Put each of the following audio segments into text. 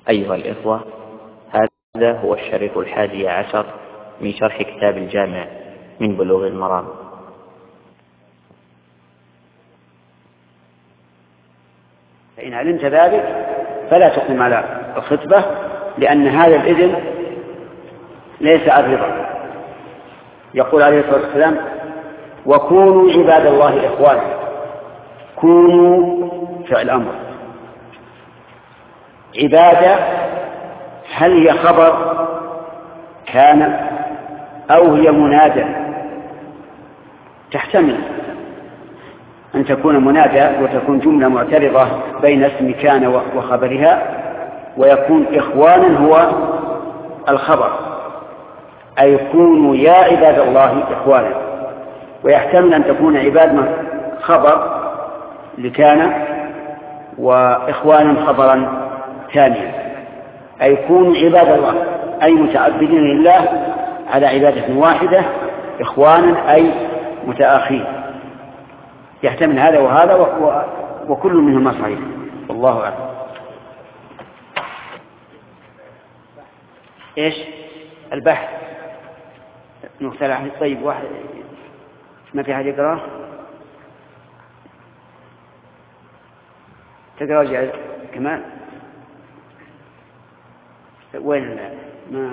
أيها الإخوة، هذا هو الشريط 11 من شرح كتاب الجامع من بلوغ المرام. فإن علمت ذلك فلا تقدم على الخطبة، لأن هذا الإذن ليس الرضا. يقول عليه الصلاة والسلام: وكونوا عباد الله إخوانا. كونوا فعل أمر، عبادة هل هي خبر كان أو هي منادى؟ تحتمل أن تكون منادى وتكون جملة معترضة بين اسم كان وخبرها، ويكون إخوانا هو الخبر، أي كونوا يا عباد الله إخوانا. ويحتمل أن تكون عباد خبر لكان وإخوانا خبرا ثانيا، أي كونوا عباد الله أي متعبدين لله على عبادة واحدة، إخوانا أي متآخين. يحتمل هذا وهذا وكل منهما صحيح، والله أعلم. إيش البحث مختلف؟ طيب، واحد ما في حد يقرأ؟ تقرأ كمان؟ وين ما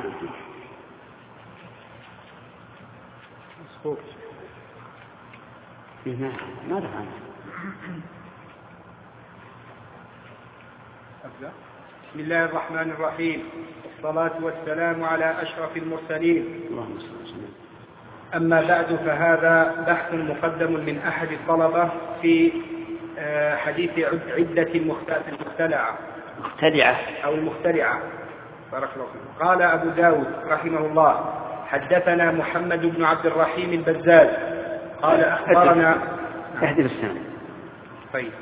ما دخل. بسم الله الرحمن الرحيم، والصلاة والسلام على أشرف المرسلين. اللهم صل وسلم. أما بعد، فهذا بحث مقدم من أحد الطلبة في حديث عدة المختلعة أو المختلعة. بارك الله فيكم. قال أبو داود رحمه الله: حدثنا محمد بن عبد الرحيم البزاز قال أخبرنا طيب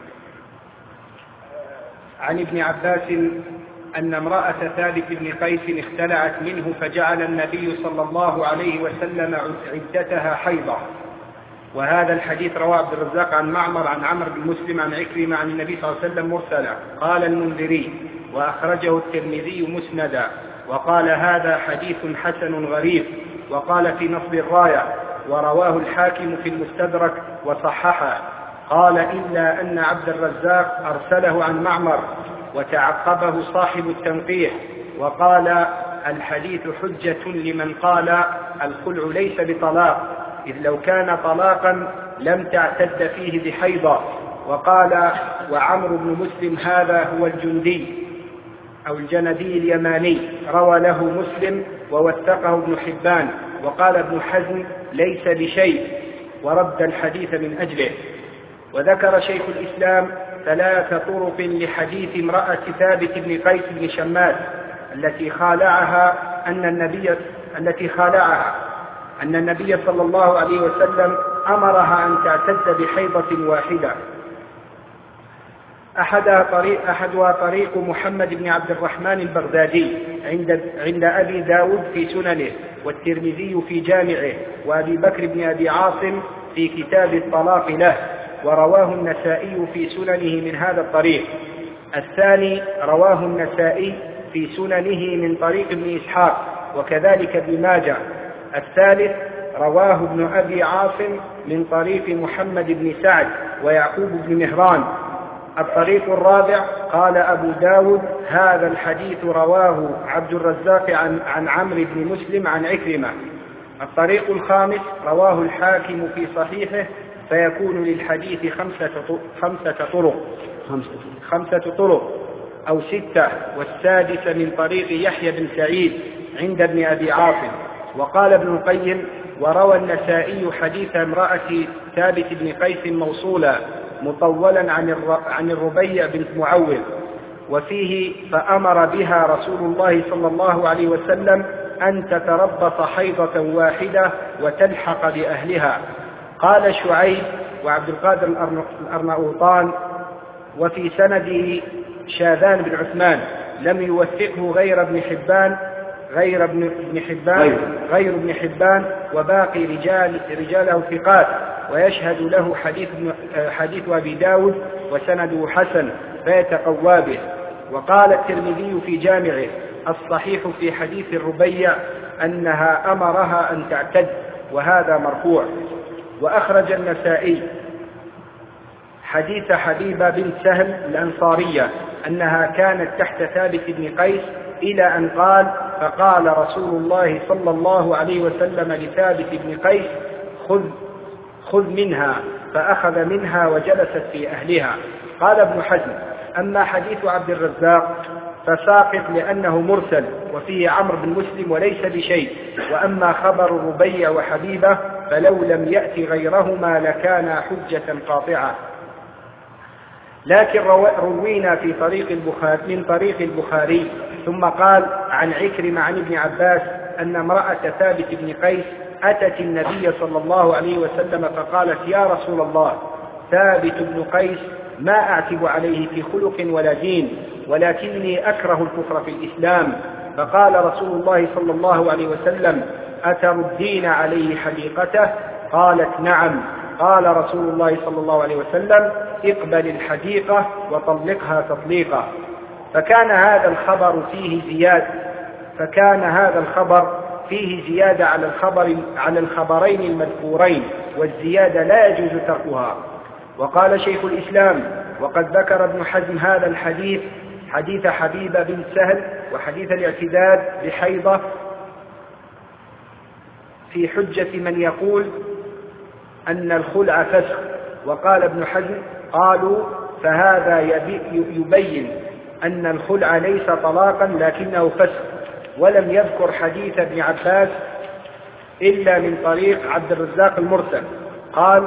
عن ابن عباس أن امرأة ثابت بن قيس اختلعت منه، فجعل النبي صلى الله عليه وسلم عدتها حيضة. وهذا الحديث رواه عبد الرزاق عن معمر عن عمرو بن مسلم عن عكرمة عن النبي صلى الله عليه وسلم مرسلا. قال المنذري: وأخرجه الترمذي مسندا، وقال هذا حديث حسن غريب. وقال في نصب الراية: ورواه الحاكم في المستدرك وصححه. قال: إلا أن عبد الرزاق أرسله عن معمر، وتعقبه صاحب التنقيح وقال: الحديث حجة لمن قال الخلع ليس بطلاق، إذ لو كان طلاقا لم تعتد فيه بحيضة. وقال: وعمرو بن مسلم هذا هو الجندي أو الجندي اليماني، روى له مسلم ووثقه ابن حبان. وقال ابن حزم: ليس بشيء، ورد الحديث من أجله. وذكر شيخ الإسلام 3 طرق لحديث امرأة ثابت بن قيس بن شماس التي خالعها أن النبي صلى الله عليه وسلم أمرها أن تعتد بحيضة واحدة. أحدها طريق محمد بن عبد الرحمن البغدادي عند أبي داود في سننه، والترمذي في جامعه، وأبي بكر بن أبي عاصم في كتاب الطلاق له، ورواه النسائي في سننه من هذا الطريق. الثاني رواه النسائي في سننه من طريق ابن إسحاق، وكذلك ابن ماجه. الثالث رواه ابن أبي عاصم من طريق محمد بن سعد ويعقوب بن مهران. الطريق الرابع قال أبو داود: هذا الحديث رواه عبد الرزاق عن عمرو بن مسلم عن عكرمة. الطريق الخامس رواه الحاكم في صحيحه، فيكون للحديث 5 طرق أو 6، والسادس من طريق يحيى بن سعيد عند ابن أبي عاصم. وقال ابن القيم: وروى النسائي حديث امرأة ثابت بن قيس موصولا مطولا عن الربيع بنت معوذ، وفيه: فأمر بها رسول الله صلى الله عليه وسلم أن تتربص حيضة واحدة وتلحق بأهلها. قال شعيب وعبد القادر الأرناؤوطان: وفي سنده شاذان بن عثمان، لم يوثقه غير ابن حبان وباقي رجاله ثقات، ويشهد له حديث أبي داود وسنده حسن فيتقوى به. وقال الترمذي في جامعه: الصحيح في حديث الربيع أنها أمرها أن تعتد، وهذا مرفوع. وأخرج النسائي حديث حبيبة بنت سهل الأنصارية أنها كانت تحت ثابت بن قيس إلى أن قال: فقال رسول الله صلى الله عليه وسلم لثابت بن قيس: خذ منها، فأخذ منها وجلست في أهلها. قال ابن حزم: أما حديث عبد الرزاق فساقط لأنه مرسل وفيه عمرو بن مسلم وليس بشيء، وأما خبر الربيع وحبيبة فلو لم يأتي غيرهما لكان حجة قاطعة. لكن روينا من طريق البخاري ثم قال عن عكرمة عن ابن عباس أن امرأة ثابت بن قيس أتت النبي صلى الله عليه وسلم فقالت: يا رسول الله، ثابت بن قيس ما أعتب عليه في خلق ولا دين، ولكني أكره الكفر في الإسلام. فقال رسول الله صلى الله عليه وسلم: أتردين عليه حديقته؟ قالت: نعم. قال رسول الله صلى الله عليه وسلم: اقبل الحديقة وطلقها تطليقا. فكان هذا الخبر فيه زيادة على الخبرين المذكورين، والزيادة لا يجوز تركها. وقال شيخ الإسلام: وقد ذكر ابن حزم هذا الحديث، حديث حبيبة بن سهل وحديث الاعتداد بحيضة، في حجة من يقول أن الخلع فسخ. وقال ابن حزم: قالوا فهذا يبين أن الخلع ليس طلاقا لكنه فسخ، ولم يذكر حديث ابن عباس إلا من طريق عبد الرزاق المرسل. قال: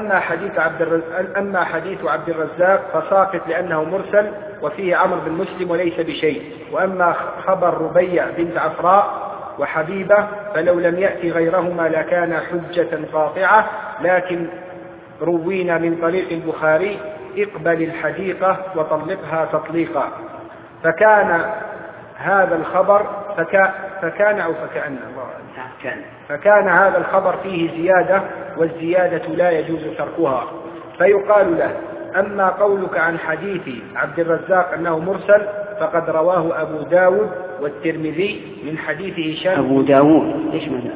أما حديث عبد الرزاق فساقط لأنه مرسل وفيه عمرو بن مسلم وليس بشيء، وأما خبر ربيع بنت عفراء وحبيبة فلو لم يأتي غيرهما لكان حجة قاطعة. لكن روينا من طريق البخاري: اقبل الحديقة وطلقها تطليقا. فكان هذا الخبر فكان هذا الخبر فيه زيادة، والزيادة لا يجوز تركها. فيقال له: أما قولك عن حديث عبد الرزاق أنه مرسل فقد رواه أبو داود والترمذي من حديث هشام. أبو داود إيش ماذا؟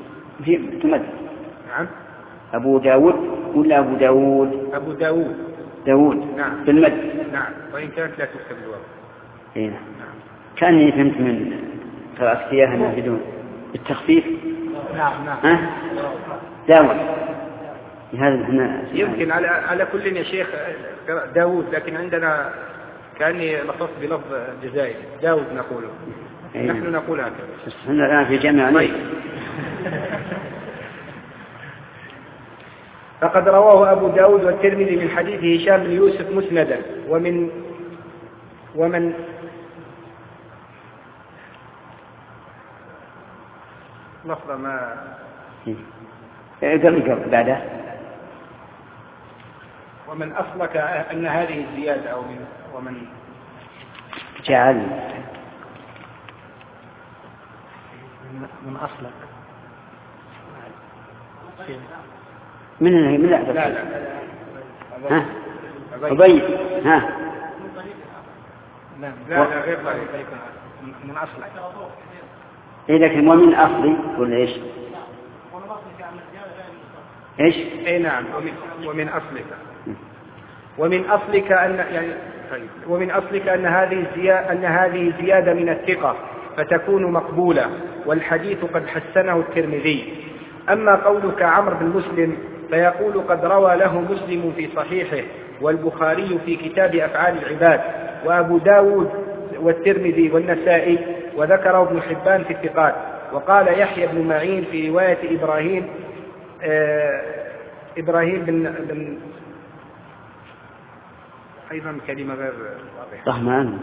نعم، أبو داود ولا أبو داود؟ أبو داود. داود نعم بالمد. نعم، وإن كانت لا تكتب الواو. إيه نعم. كأني فهمت من قراءة إياها بدون التخفيف. نعم. ها؟ داود. هذا احنا يمكن على كل يا شيخ داود، لكن عندنا كأني لفظت بلفظ جزائري داود نقوله. أيه. نحن نقول هكذا. احنا الآن في جامعة. طيب. فقد رواه أبو داود والترمذي من حديث هشام بن يوسف مسندا، ومن لفظ ما قبل بعده. ومن أصلك أن هذه الزيادة أو ومن جعل من أصلك من لا لا ها أبي ها لا غير طريق من أصلك. إيه لكن ومن أصلي ولا إيش؟ إيش؟ إيه نعم، ومن أصلك أن يعني ومن أصلك أن هذه زيادة من الثقة فتكون مقبولة، والحديث قد حسنه الترمذي. أما قولك عمرو بن مسلم فيقول قد روى له مسلم في صحيحه، والبخاري في كتاب أفعال العباد، وأبو داود والترمذي والنسائي، وذكره ابن حبان في الثقات. وقال يحيى بن معين في رواية إبراهيم بن أيضا كلمة غير واضحة. رحمن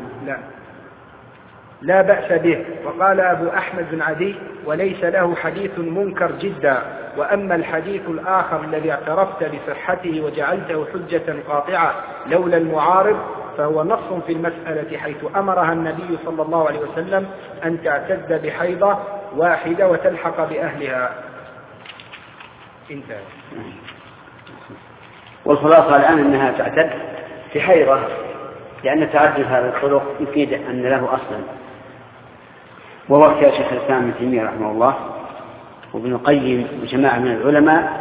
لا بأس به. وقال أبو أحمد بن عدي وليس له حديث منكر جدا. وأما الحديث الآخر الذي اعترفت بصحته وجعلته حجة قاطعة لولا المعارض فهو نص في المسألة، حيث أمرها النبي صلى الله عليه وسلم أن تعتد بحيضة واحدة وتلحق بأهلها. انتهى. والخلاصة الآن أنها تعتد بحيضة لأن تعدد هذه الطرق يفيد أن له أصلا، وهو اختيار شيخ الإسلام ابن تيمية رحمه الله وابن القيم وجماعة من العلماء،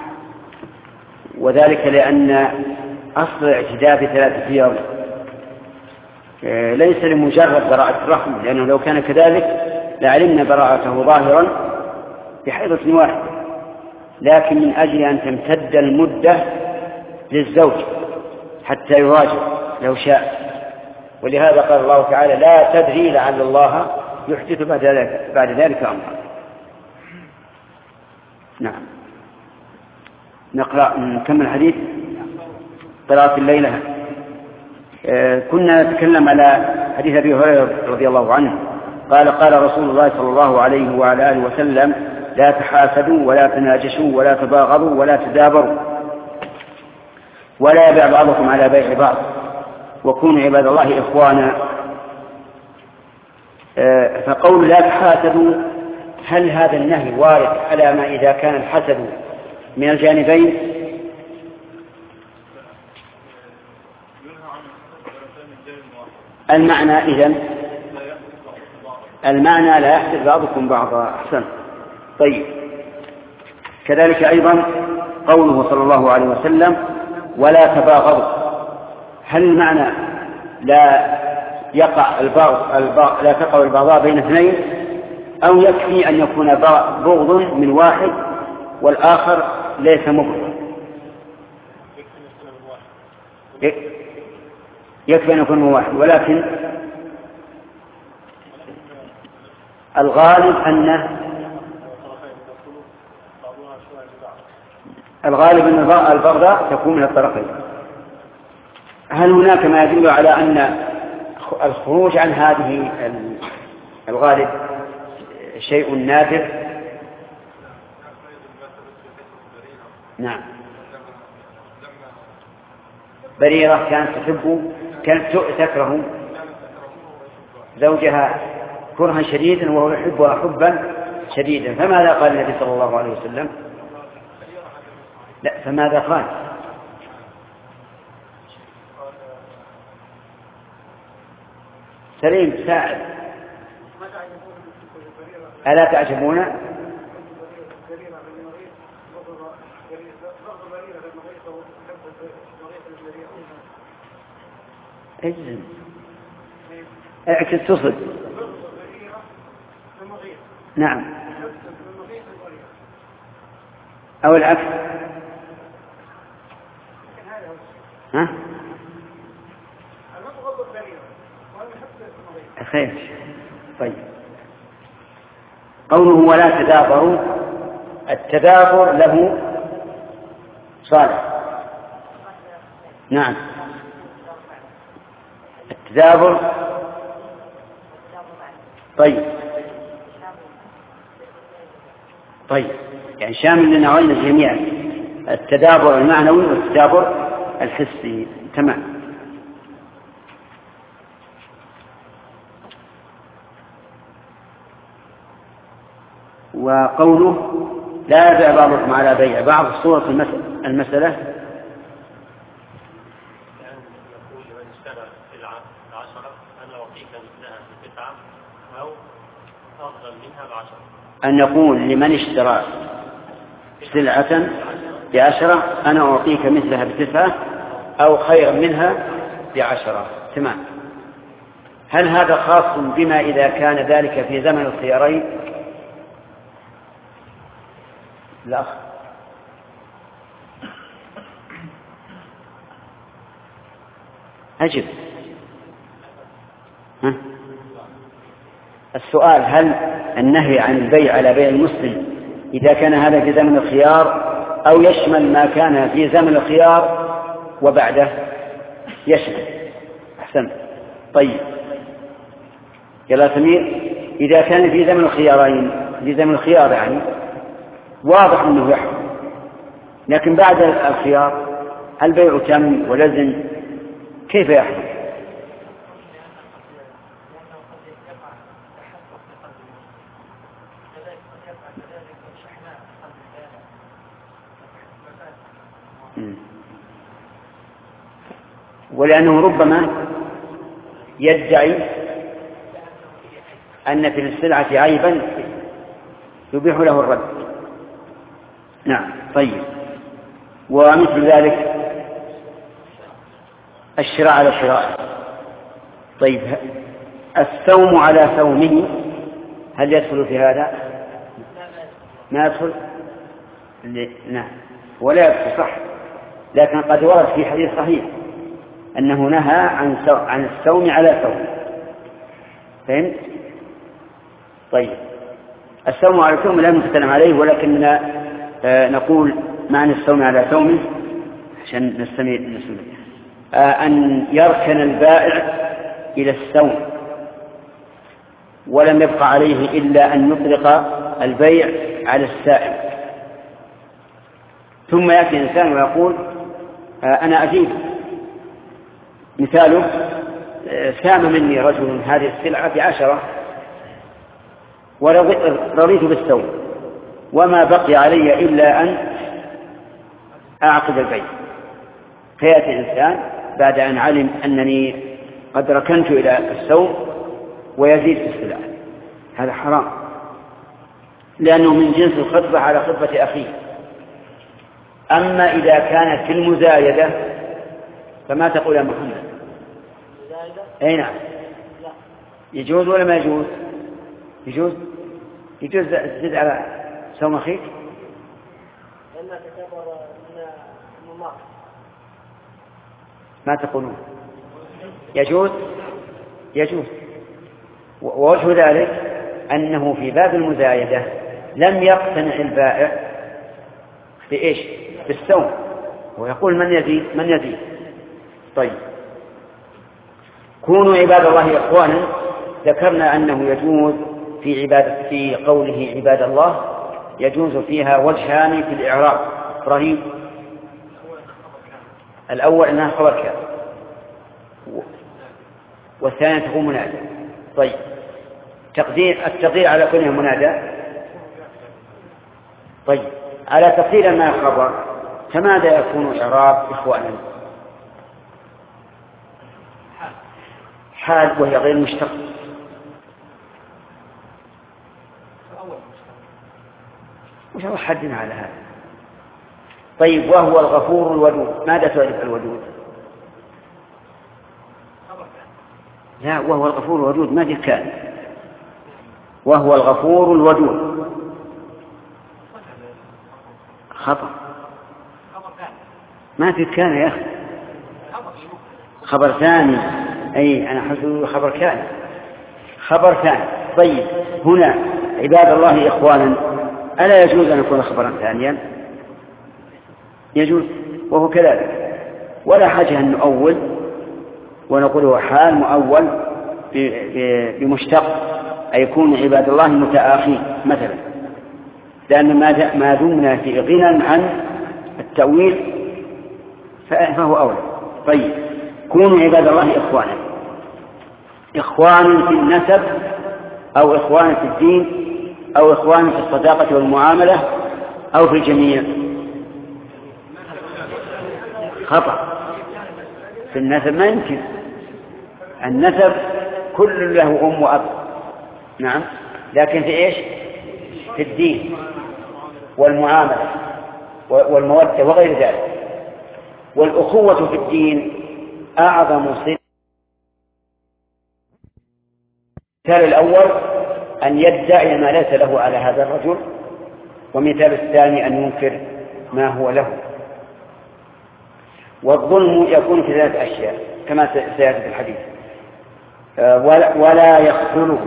وذلك لأن أصل الاعتداء بثلاثة صيغ ليس لمجرد براءة الرحم، لأنه لو كان كذلك لعلمنا براءته ظاهرا بحيضة واحدة، لكن من أجل أن تمتد المدة للزوج حتى يراجع لو شاء. ولهذا قال الله تعالى: لا تدري لعل الله يحدث بعد ذلك أمرا. نعم. نكمل الحديث. قراءة الليلة. كنا نتكلم على حديث أبي هريرة رضي الله عنه قال: قال رسول الله صلى الله عليه وعلى آله وسلم: لا تحاسدوا ولا تناجشوا ولا تباغضوا ولا تدابروا ولا يبيع بعضكم على بيع بعض وكونوا عباد الله إخوانا. فقول لا تحاسدوا، هل هذا النهي وارد على ما إذا كان الحسد من الجانبين؟ المعنى إذن المعنى لا يحسد بعضكم بعضا. أحسن. طيب، كذلك أيضا قوله صلى الله عليه وسلم: ولا تباغضوا، هل المعنى لا يقع لا تقع البغضاء بين اثنين، أو يكفي أن يكون بغض من واحد والآخر ليس مبغضا؟ يكفي أن يكون من واحد، ولكن الغالب أن البغضاء تكون من الطرفين. هل هناك ما يدل على أن الخروج عن هذه الغالب شيء نادر؟ نعم. بريرة كانت تكره زوجها كرها شديدا وهو يحبها حبا شديدا، فماذا قال النبي صلى الله عليه وسلم؟ لا، فماذا قال؟ سليم ساعد. ألا تعجبون؟ اجزم، اعكس تصل. نعم، أو العكس. ها؟ خير. طيب، قوله ولا تدابروا، التدابر له صالح. نعم، التدابر. طيب يعني شامل للنوعين جميعا، التدابر المعنوي والتدابر الحسي. تمام. وقوله لا يبيع بعضكم على بيع بعض، صورة المسألة أن يقول لمن اشترى سلعة ب10 أنا أعطيك مثلها ب9 أو خيرا منها ب10. تمام. هل هذا خاص بما إذا كان ذلك في زمن الخيارين؟ لا. أجب. السؤال: هل النهي عن البيع على بيع المسلم إذا كان هذا في زمن الخيار، أو يشمل ما كان في زمن الخيار وبعده؟ يشمل. أحسن. طيب يا سمير، إذا كان في زمن الخيارين، في زمن الخيار يعني واضح أنه يحرم، لكن بعد الخيار البيع تم ولزم، كيف يحرم؟ ولأنه ربما يدعي أن في السلعة عيبا يبيح له الرد. نعم. طيب، ومثل ذلك الشراء على شراء. طيب، الثوم على ثومه هل يدخل في هذا؟ ما يدخل؟ نعم، ولا يدخل، صح. لكن قد ورد في حديث صحيح أنه نهى عن الثوم على ثوم. فهمت؟ طيب، الثوم على ثوم لا نتكلم عليه، ولكننا نقول معنى الثوم على ثومه عشان نستمر. أن يركن البائع إلى الثوم ولم يبقى عليه إلا أن يطلق البيع على السائل، ثم يأتي إنسان ويقول أنا أزيد. مثاله سام مني رجل هذه السلعة ب10 ورضيت بالثوم وما بقي علي إلا أن أعقد البيع، فيأتي إنسان بعد أن علم أنني قد ركنت إلى الثوم ويزيد في السلعة، هذا حرام، لأنه من جنس الخطبة على خطبة أخيه. أما إذا كانت في المزايدة فما تقول يا محمد؟ أي نعم، يجوز ولا ما يجوز؟ يجوز تزيد على ثوم أخيك؟ ما تقولون؟ يجوز. ووجه ذلك أنه في باب المزايدة لم يقتنع البائع بإيش؟ بالثوم، ويقول من يزيد. طيب، كونوا عباد الله إخوانا، ذكرنا أنه يجوز في قوله عباد الله يجوز فيها وجهان في الإعراب. إبراهيم، الأول أنها خبر كان، والثانية تكون منادى. طيب، التقدير على كونها منادى. طيب، على تقدير ما خبر فماذا يكون إعراب إخوانا؟ حال، وهي غير مشتق. وش الله حدنا على هذا؟ طيب، وهو الغفور الودود، ماذا تعرف الودود؟ لا، وهو الغفور الودود ما كان، وهو الغفور الودود خطأ، ما في كان يا أخي، خبر ثاني. أي أنا حسب خبر ثاني. طيب، هنا عباد الله إخوانا ألا يجوز أن يكون خبرا ثانيا؟ يجوز، وهو كذلك، ولا حاجة أن نؤول ونقول هو حال مؤول بمشتق، أي يكون عباد الله متآخين مثلا، لأن ما دمنا في غنى عن التأويل فهو أولى. طيب، كونوا عباد الله إخوانا في النسب، أو إخوانا في الدين، أو إخوانا في الصداقة والمعاملة، أو في الجميع. خطأ، في النسب ما يمكن، النسب كل له أم وأب، نعم، لكن في إيش؟ في الدين والمعاملة والمودة وغير ذلك. والأخوة في الدين أعظم صلة. مثال الأول أن يدعي ما ليس له على هذا الرجل، ومثال الثاني أن ينكر ما هو له. والظلم يكون في 3 أشياء كما سيأتي في الحديث. ولا يخذله.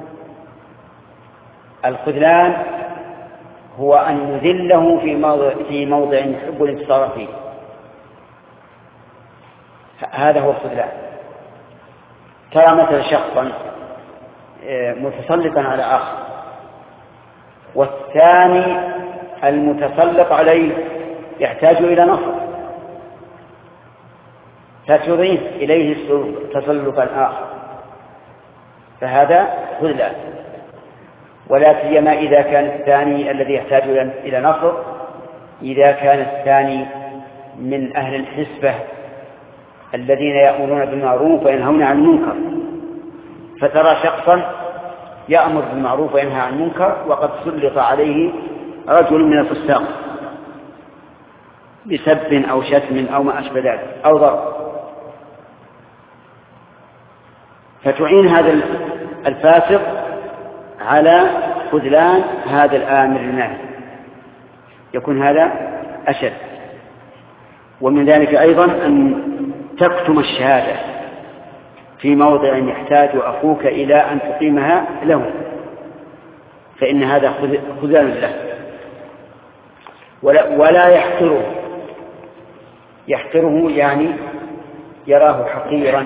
الخذلان هو أن يذله في موضع يحب الانتصار فيه، هذا هو الخذلان. ترى مثل شخصا متسلطا على آخر، والثاني المتسلط عليه يحتاج إلى نصر، فتضيف إليه تسلطا آخر، فهذا خذلان. ولا سيما إذا كان الثاني الذي يحتاج إلى نصر إذا كان الثاني من أهل الحسبة الذين يأمرون بالمعروف وينهون عن المنكر، فترى شخصا يأمر بالمعروف وينهى عن المنكر وقد سلط عليه رجل من الفساق بسب أو شتم أو ما أشبه ذلك أو ضرب، فتعين هذا الفاسق على خذلان هذا الآمر الناهي، يكون هذا أشد. ومن ذلك أيضا أن تكتم الشهادة في موضع يحتاج أخوك إلى أن تقيمها له، فإن هذا خذلان له. ولا يحقره يعني يراه حقيرا،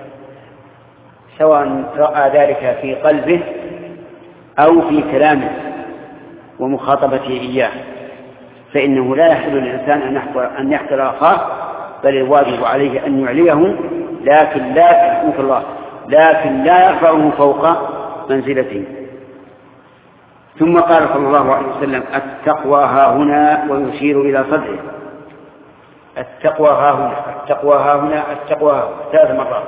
سواء رأى ذلك في قلبه أو في كلامه ومخاطبته إياه، فإنه لا يحل للإنسان أن يحقر أخاه، بل الواجب عليه أن يعليه، لكن لا يرفعه فوق منزلته. ثم قال صلى الله عليه وسلم: التقوى ها هنا، ويشير إلى صدره. التقوى ها هنا، التقوى ها هنا، التقوى ها هنا 3 مرات.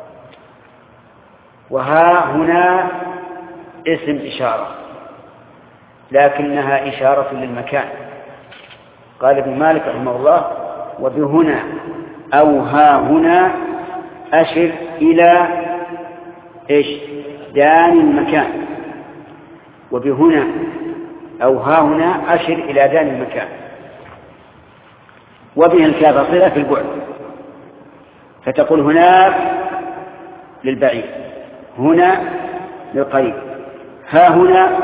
وها هنا اسم إشارة، لكنها إشارة للمكان. قال ابن مالك رحمه الله: وبهنا أو ها هنا أشر إلى دان المكان. وبهنا أو ها هنا أشر إلى دان المكان. وبه الكاف صلة في البعد، فتقول هناك للبعيد، هنا للقريب، ها هنا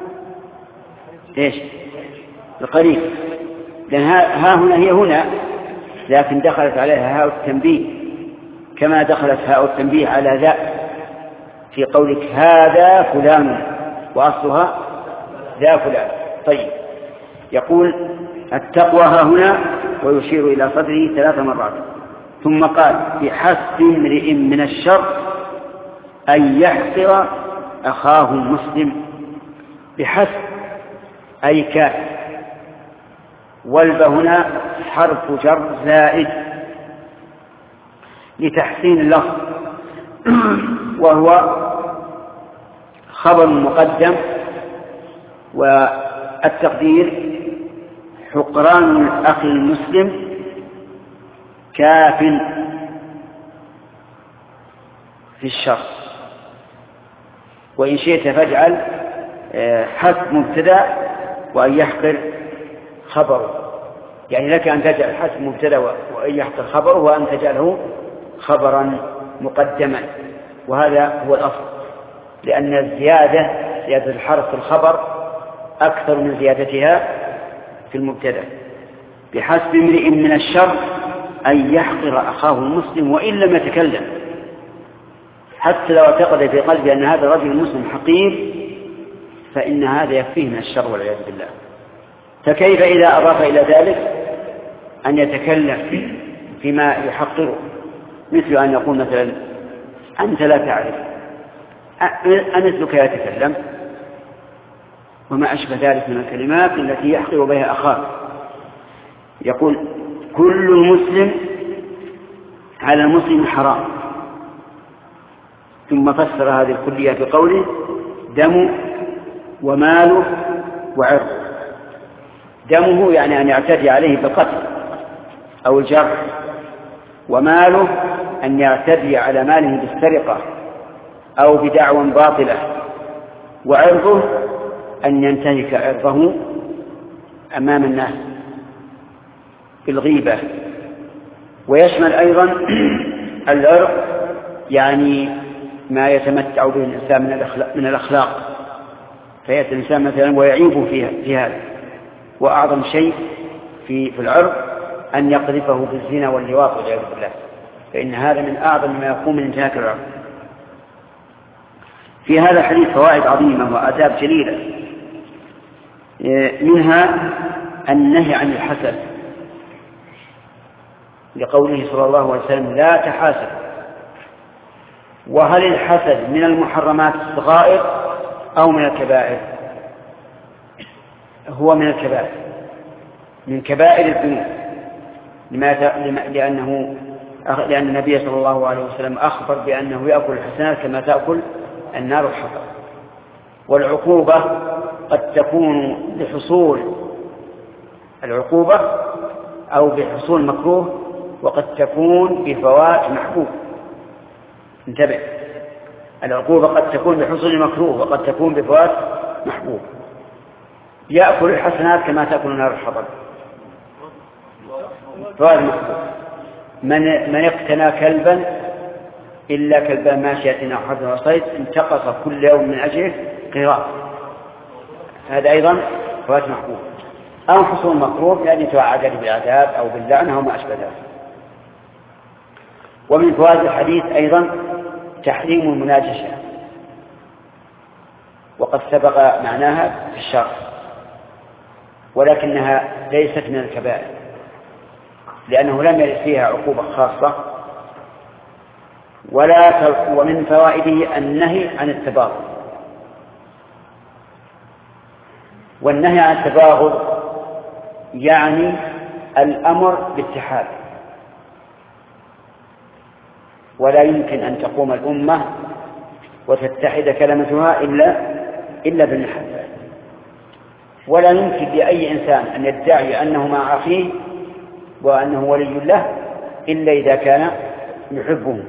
للقريب، لأن ها هنا هي هنا، لكن دخلت عليها هاء التنبيه، كما دخلت هاء التنبيه على ذا في قولك هذا فلان، وأصلها ذا فلان. طيب، يقول: التقوى ها هنا، ويشير إلى صدره 3 مرات. ثم قال: بحسب امرئ من الشر أن يحقر أخاه المسلم. بحسب أي كان، والب هنا حرف جر زائد لتحسين اللفظ، وهو خبر مقدم، والتقدير: حقران الأخ المسلم كاف في الشر. وإن شئت فاجعل حسب مبتدأ وأن يحقر خبره، يعني لك أن تجعل حسب مبتدأ وأن يحقر خبره، وأن تجعله خبرا مقدما، وهذا هو الأصل، لأن زيادة الحرف في الخبر أكثر من زيادتها في المبتدأ. بحسب امرئ من الشر أن يحقر أخاه المسلم وإن لم يتكلم، حتى لو اعتقد في قلبه أن هذا الرجل المسلم حقير، فإن هذا يكفيه من الشر والعياذ بالله. فكيف إذا أضاف إلى ذلك أن يتكلم فيما يحقره، مثل أن يقول مثلا: أنت لا تعرف، أمثلك يتكلم، وما أشبه ذلك من الكلمات التي يحقر بها أخاه. يقول: كل المسلم على المسلم حرام. ثم فسر هذه الكلية بقوله: دمه وماله وعرضه. دمه يعني أن يعتدي عليه بالقتل أو الجرح، وماله أن يعتدي على ماله بالسرقة أو بدعوى باطلة، وعرضه أن ينتهك عرضه أمام الناس بالغيبة. ويشمل أيضا العرض يعني ما يتمتع به الإنسان من الأخلاق، فيأتي الإنسان مثلا ويعيبه في هذا. وأعظم شيء في العرض أن يقذفه بالزنا واللواط والعياذ بالله، فإن هذا من أعظم ما يقوم من انتهاك العرض. في هذا الحديث فوائد عظيمة وآداب جليلة، منها النهي عن الحسد، لقوله صلى الله عليه وسلم: لا تحاسد. وهل الحسد من المحرمات الصغائر أو من الكبائر؟ هو من الكبائر، من كبائر الذنوب، لأنه لأن النبي صلى الله عليه وسلم أخبر بأنه يأكل الحسنات كما تأكل النار الحطب. والعقوبة قد تكون بحصول العقوبة أو بحصول مكروه، وقد تكون بفوات محبوب. انتبه، العقوبة قد تكون بحصول مكروه وقد تكون بفوات محبوب. يأكل الحسنات كما تأكل النار الحطب، فوات محبوب. من اقتنى كلبا إلا كلبا ماشية أو حرث وصيد انتقص كل يوم من أجله قراط، هذا أيضا فوات محبوب. أو حصول مكروه يعني توعد بالعذاب أو باللعنة أو ما أشبه ذلك. ومن فوائد الحديث أيضا تحريم المناجشة، وقد سبق معناها في الشرع، ولكنها ليست من الكبائر لأنه لم يرد فيها عقوبة خاصة. ومن فوائده النهي عن التباغض، والنهي عن التباغض يعني الأمر بالاتحاد، ولا يمكن أن تقوم الأمة وتتحد كلمتها إلا بالمحبة. ولا يمكن لأي إنسان أن يدعي أنه مع أخيه وأنه ولي له إلا إذا كان يحبه.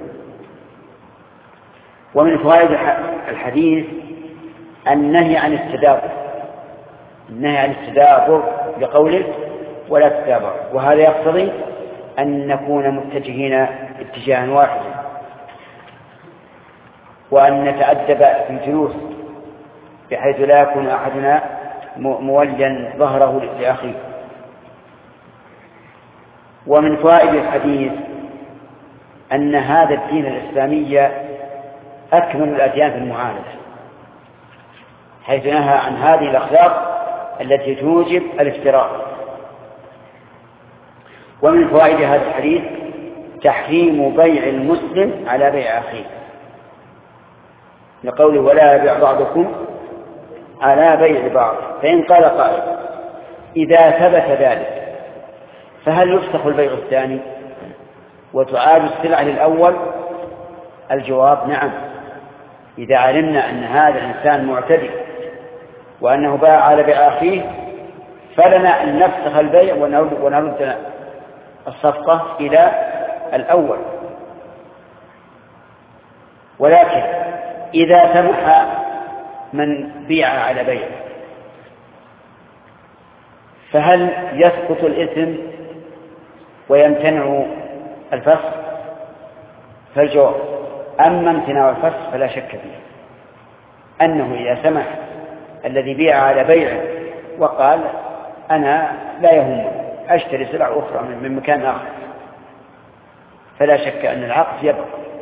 ومن فوائد الحديث النهي عن التدابر، النهي عن التدابر بقوله ولا تدابر، وهذا يقتضي أن نكون متجهين اتجاها واحدا، وأن نتأدب في الجلوس بحيث لا يكون أحدنا موليا ظهره لأخيه. ومن فوائد الحديث أن هذا الدين الإسلامي أكمل الأديان في المعاملة، حيث نهى عن هذه الأخلاق التي توجب الافتراء. ومن فوائد هذا الحديث تحريم بيع المسلم على بيع أخيه، لقوله ولا يبيع بعضكم على بيع بعض. فإن قال قائل إذا ثبت ذلك فهل يفسخ البيع الثاني وتعاد السلعة للأول؟ الجواب نعم، إذا علمنا أن هذا الإنسان معتدي وأنه باع على بيع أخيه فلنا أن نفسخ البيع ونرد الصفقة إلى الأول. ولكن إذا سمح من بيع على بيع فهل يسقط الإثم ويمتنع الفسخ؟ فالجواب أما امتناع الفسخ فلا شك فيه أنه إذا سمح الذي بيع على بيع وقال أنا لا يهمني أشتري سلعة أخرى من مكان آخر، فلا شك أن العقد يبقى.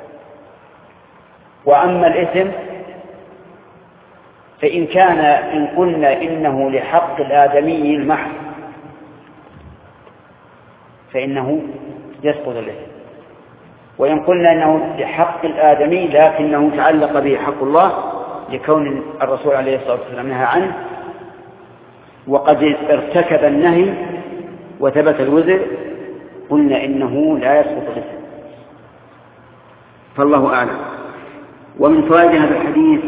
وأما الإثم إن قلنا إنه لحق الآدمي المحض فإنه يسقط الإثم، وإن قلنا إنه لحق الآدمي لكنه تعلق به حق الله لكون الرسول عليه الصلاة والسلام نهى عنه وقد ارتكب النهي وثبت الوزر، قلنا إنه لا يسقط الإثم، فالله أعلم. ومن فوائد هذا الحديث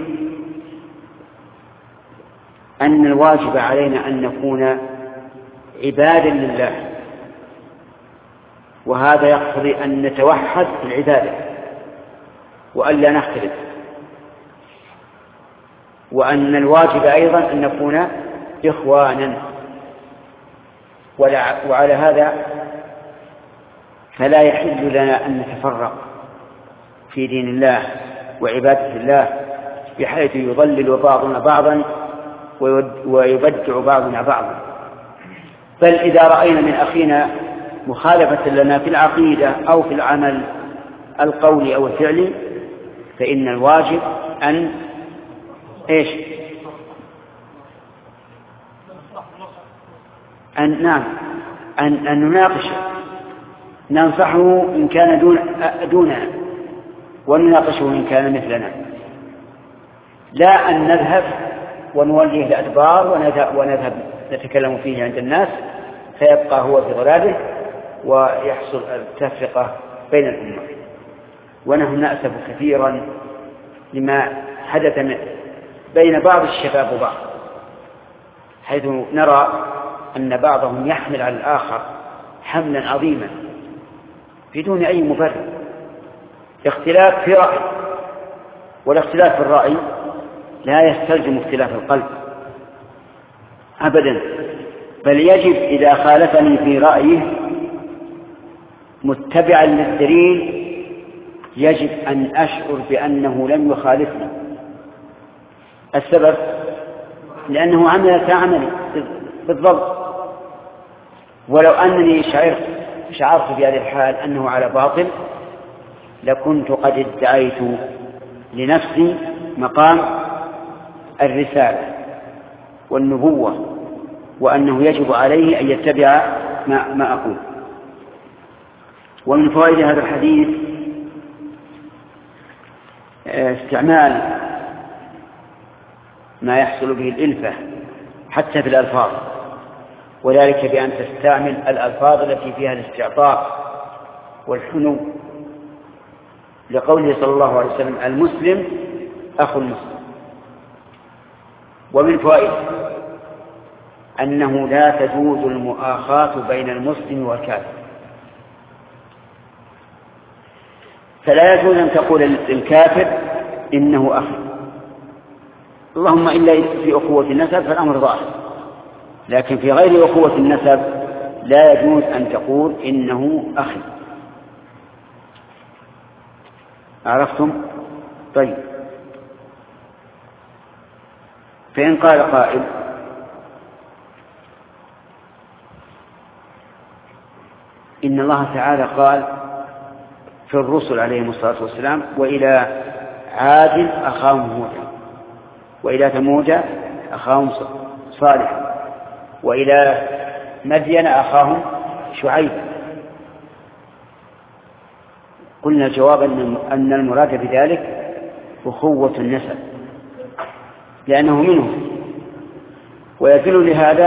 أن الواجب علينا أن نكون عبادا لله، وهذا يقتضي أن نتوحد في العبادة وأن لا نختلف، وأن الواجب أيضا أن نكون إخوانا. وعلى هذا فلا يحل لنا أن نتفرق في دين الله وعبادة الله بحيث يضلل بعضنا بعضا ويبدع بعضنا بعضا، بل إذا رأينا من أخينا مخالفة لنا في العقيدة أو في العمل القولي أو الفعلي فإن الواجب أن أن نناقش، ننصحه إن كان دوننا ونناقشه إن كان مثلنا، لا أن نذهب ونوليه الأدبار ونذهب نتكلم فيه عند الناس فيبقى هو في ضلاله ويحصل التفرقة بين الأمة. ونحن نأسف كثيرا لما حدث بين بعض الشباب وبعض، حيث نرى أن بعضهم يحمل على الآخر حملا عظيما بدون أي مبرر، اختلاف في رأي، والاختلاف في الرأي لا يستلزم اختلاف القلب أبدا، بل يجب إذا خالفني في رأيه متبعا للدليل يجب أن أشعر بأنه لم يخالفني. السبب لأنه عمل كعملي بالضبط، ولو أنني شعرت في هذه الحال أنه على باطل لكنت قد ادعيت لنفسي مقام الرسالة والنبوة، وأنه يجب عليه أن يتبع ما أقول. ومن فوائد هذا الحديث استعمال ما يحصل به الإلفة حتى في الألفاظ، وذلك بأن تستعمل الألفاظ التي فيها الاستعطاف والحنو، لقوله صلى الله عليه وسلم المسلم أخو المسلم. ومن فوائد أنه لا تجوز المؤاخاة بين المسلم والكافر، فلا يجوز أن تقول للكافر إنه أخي، اللهم إلا في أخوة النسب فالأمر ظاهر، لكن في غير أخوة النسب لا يجوز أن تقول إنه أخي. عرفتم؟ طيب، فإن قال قائل إن الله تعالى قال في الرسل عليهم الصلاة والسلام وإلى عاد أخاهم هودا، وإلى ثمود أخاهم صالح، وإلى مدين أخاهم شعيب، قلنا الجواب أن المراد بذلك أخوة النسب لأنه منهم. ويدل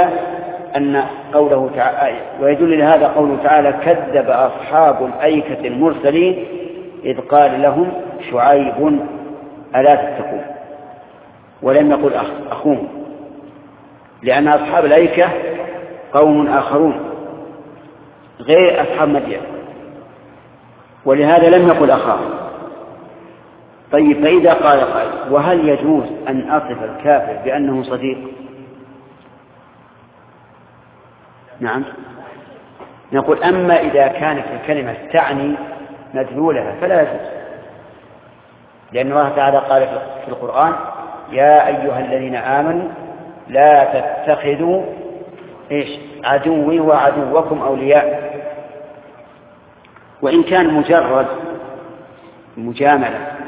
لهذا قوله تعالى كذب أصحاب الأيكة المرسلين إذ قال لهم شعيب ألا تتقون، ولم يقل أخوهم، لأن أصحاب الأيكة قوم آخرون غير أصحاب مدين، ولهذا لم يقل أخاهم. طيب، فإذا قال قائل وهل يجوز أن أصف الكافر بأنه صديق؟ نعم، نقول أما إذا كانت الكلمة تعني مدلولها فلا يجوز، لأن الله تعالى قال في القرآن يا أيها الذين آمنوا لا تتخذوا عدوي وعدوكم أولياء. وإن كان مجرد مجاملة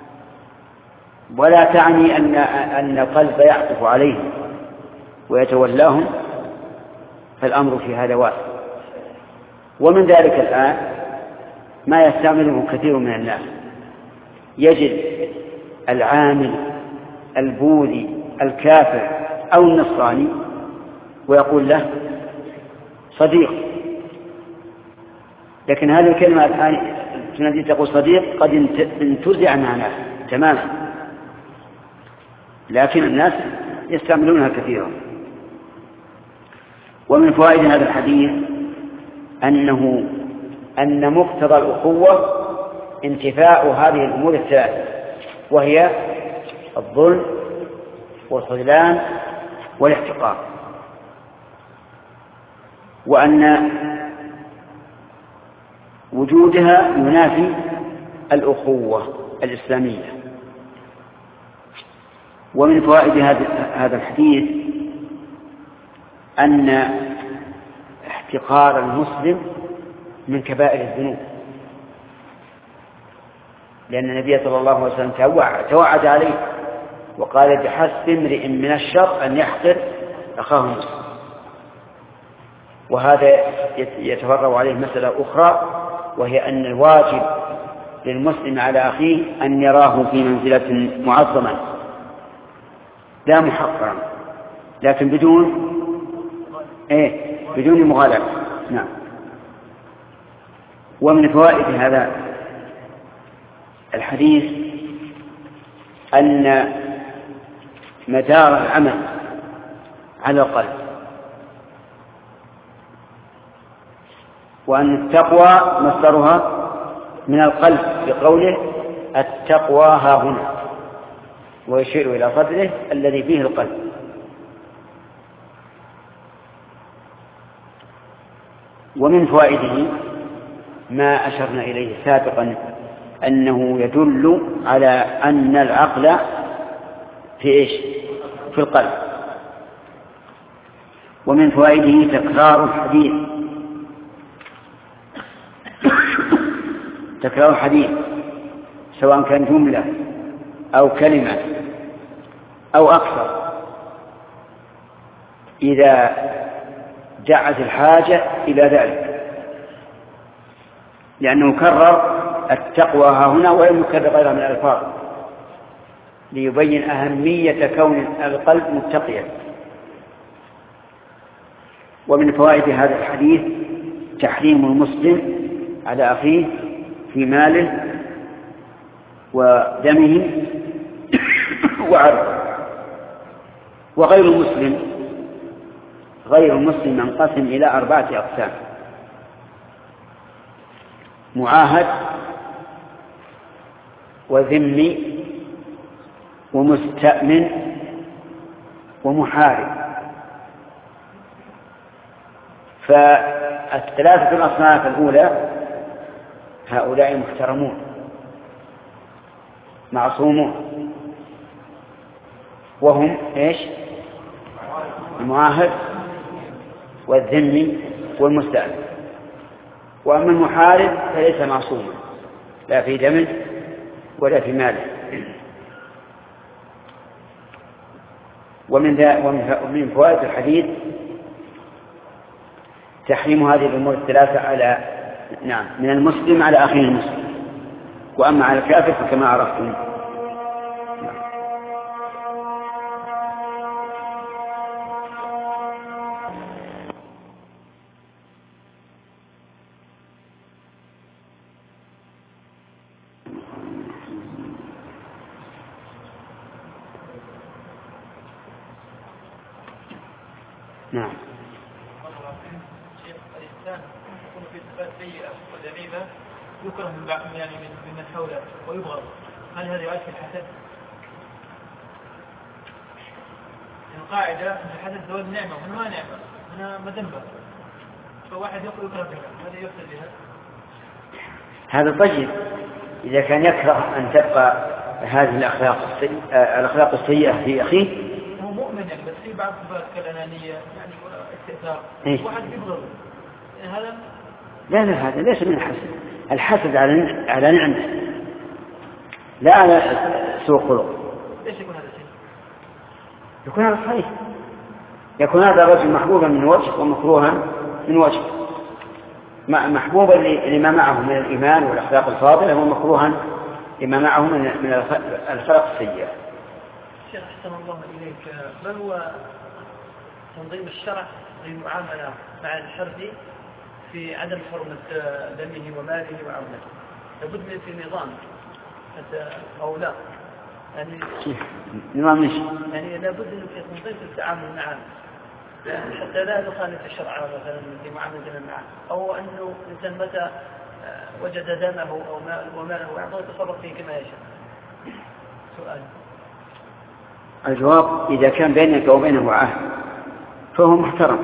ولا تعني أن القلب يعطف عليهم ويتولاهم، فالأمر في هذا واسع. ومن ذلك الآن ما يستعمله كثير من الناس، يجد العامل البوذي الكافر أو النصراني ويقول له صديق، لكن هذه الكلمة التي تقول صديق قد انتزع معناها تماما، لكن الناس يستعملونها كثيرا. ومن فوائد هذا الحديث أن مقتضى الأخوة انتفاء هذه الأمور الثلاثة، وهي الظلم والخذلان والاحتقار، وأن وجودها ينافي الأخوة الإسلامية. ومن فوائد هذا الحديث أن احتقار المسلم من كبائر الذنوب، لأن النبي صلى الله عليه وسلم توعد عليه وقال بحسب امرئ من الشر أن يحقر أخاه المسلم. وهذا يتفرع عليه مسألة أخرى، وهي أن الواجب للمسلم على أخيه أن يراه في منزلة معظمة لا محقرا، لكن بدون مغالبة. نعم. ومن فوائد هذا الحديث أن مدار العمل على القلب، وأن التقوى مصدرها من القلب بقوله التقوى ها هنا، ويشير إلى صدره الذي فيه القلب. ومن فوائده ما أشرنا إليه سابقا، أنه يدل على أن العقل في إيش؟ في القلب. ومن فوائده تكرار الحديث، تكرار الحديث سواء كان جملة أو كلمة أو أكثر، إذا دعت الحاجة إلى ذلك، لأنه كرر التقوى ها هنا ولم يكرر غيرها من الألفاظ ليبين أهمية كون القلب متقيا. ومن فوائد هذا الحديث تحريم المسلم على أخيه في ماله ودمه وعرضه. وغير المسلم، غير المسلم ينقسم إلى 4 أقسام: معاهد وذمي ومستأمن ومحارب. فالثلاثة الأصناف الأولى هؤلاء محترمون معصومون، وهم إيش؟ المعاهد والذمي والمستأمن. وأما المحارب فليس معصوما لا في دمه ولا في ماله. ومن فوائد الحديث تحريم هذه الأمور الثلاثة على من المسلم على أخيه المسلم، وأما على الكافر فكما عرفتم. نعم. الإنسان يكون في صفات سيئة وذميمة يكره من حوله ويبغض، هل هذا يؤدي في الحسد؟ القاعدة أن الحسد هو النعمة وهنا ما نعمة، هنا مذنبة، فواحد يكره بها، هذا يفسد بها. هذا طيب إذا كان يكره أن تبقى هذه الأخلاق السيئة في أخيه، هو مؤمن يعني، بس في بعض صفات كالأنانية يعني والاستئثار، واحد يبغض هذا. لا هذا ليس من الحسد. الحسد على نعمة لا على سوء خلق. ليش يكون هذا الشيء؟ يكون هذا صحيح، يكون هذا الرجل محبوبا من وجه ومكروها من وجه. محبوبا لما معه من الإيمان والأخلاق الفاضلة، ومكروها لما معه من الخلق السيئة. شيخ أحسن الله إليك، ما هو تنظيم الشرع للمعاملة مع الحربي في عدم حرمة دمه وماله وعونته؟ لابد من في نظام حتى أو لا يعني نظام مش يعني لابد من في تنظيم في التعامل معه حتى لا نخالف الشرع مثلا في معاملتنا معه، أو أنه الإنسان متى وجد دمه أو وماله وعظه يتصرف فيه كما يشاء. سؤال. الجواب إذا كان بينك وبينه عهد فهو محترم.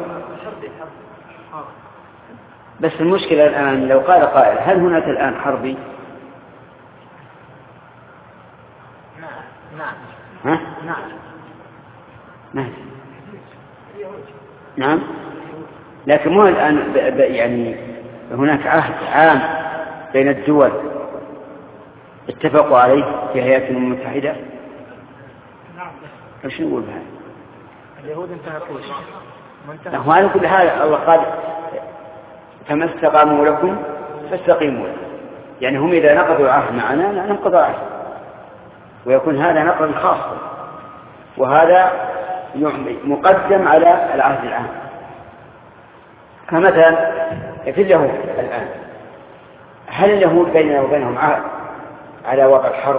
بس المشكلة الآن لو قال قائل هل هناك الآن حربي؟ نعم. نعم. لكن مو الآن يعني هناك عهد عام بين الدول اتفقوا عليه في هيئة الأمم المتحدة. نعم. ايش نقول بهذا؟ اليهود انتهكوا نحن على كل حال الله قال فما استقاموا لكم فاستقيموا لكم، يعني هم إذا نقضوا العهد معنا ننقض العهد، ويكون هذا نقضا خاصا، وهذا مقدم على العهد العام. كمثلا في اليهود الآن هل اليهود بيننا وبينهم عهد على وضع الحرب؟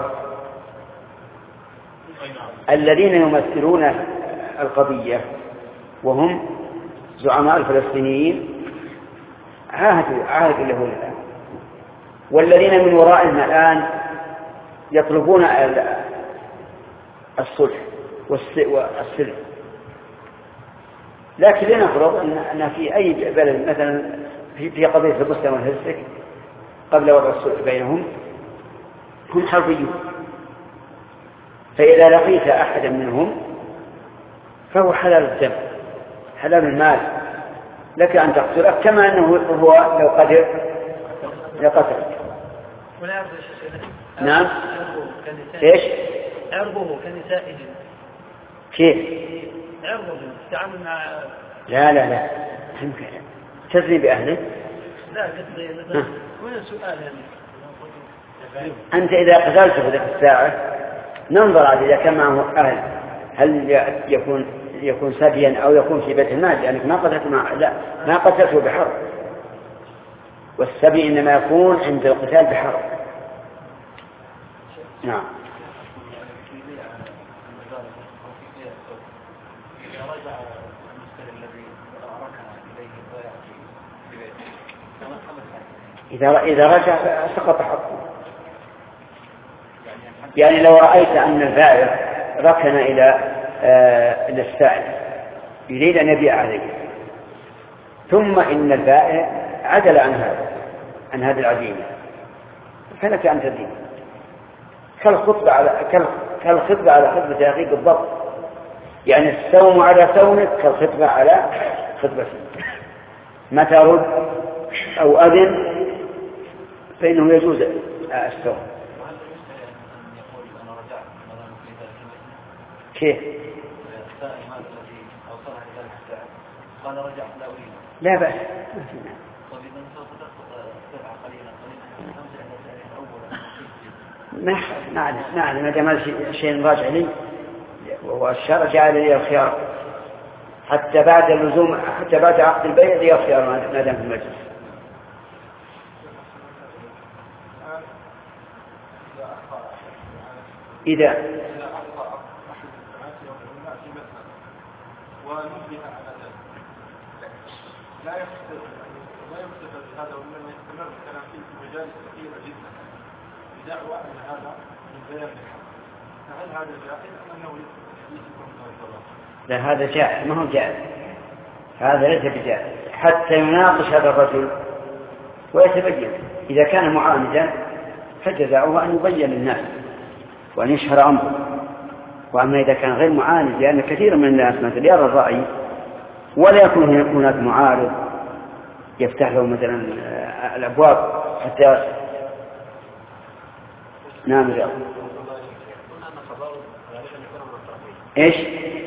الذين يمثلون القضية وهم زعماء الفلسطينيين عاهدوا اليهود الآن، والذين من ورائهم الآن يطلبون الصلح والسلم. لكن لنفرض أن في أي بلد مثلا في قضية البوسنة والهرسك قبل وضع الصلح بينهم هم حربيون، فإذا لقيت أحدا منهم فهو حلال الدم حلال المال لك أن تقتله، كما أنه هو لو قدر لقتل. نعم. إيش؟ عرضه كنسائهم. كيف؟ عرضه التعامل مع. لا تزني بأهله. لا قصدي مثلا وين السؤال يعني؟ أنت إذا قتلته في ذلك الساعة ننظر على إذا كان معه أهل هل يكون سبيا أو يكون في بيت المال، لأنك ما قتلته بحرب، والسبي إنما يكون عند القتال بحرب. نعم. إذا رجع سقط حقه. يعني لو رأيت أن البائع ركن إلى السائل يريد أن يبيع عليه، ثم إن البائع عدل عن هذه العزيمة، فلك أن تزيد كالخطبة على خطبة أخيك بالضبط. يعني السوم على سومك كالخطبة على خطبتك. متى رد أو أذن فإنه يجوز السوم. كيف؟ لا بأس. نعم ما دام شيء راجع لي والشرع جعل لي الخيار حتى بعد اللزوم، حتى بعد عقد البيع لي الخيار ما دام في المجلس. إذا لا يفتر هذا ومن يستمر الكلام فيه في مجال كثيرة جدا بدعوى أن هذا من بيان الحق، فهل هذا جائز أم أنه لا هذا جائز؟ ما هو جائز، هذا ليس بجائز حتى يناقش هذا الرجل ويتبين. إذا كان معاندا فجزاؤه أن يبين للناس وأن يشهر أمره. وأما إذا كان غير معاند، لأن كثير من الناس مثل يرى الرأي ولا يكون هناك معارض يفتح له مثلا الأبواب حتى. نعم يا إيش؟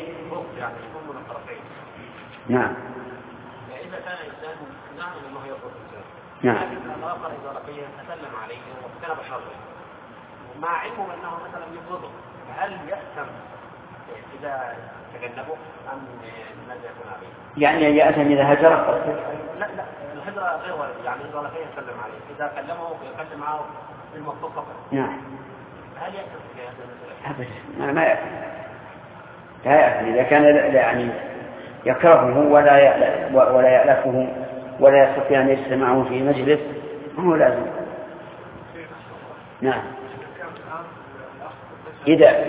نعم. إذا كان إنسان نعم أنه يضرب الإنسان، نعم. لكن الآخر إذا لقيه تسلم عليه واقترب شره مع علمه أنه مثلا يبغضه، هل يأثم إذا تجنبه أم ماذا يكون عليه؟ يعني يأثم إذا هجره؟ لا الهجرة غير وارد، يعني إذا لقيه يسلم عليه، إذا كلمه يقدم معه المطلوب فقط. نعم. هل يأثم في هذا المسألة؟ أبدا ما يأثم. لا يأثم إذا كان يعني يكرهه ولا يألفه ولا يستطيع أن يجلس معه في مجلس هو لازم. نعم. إذا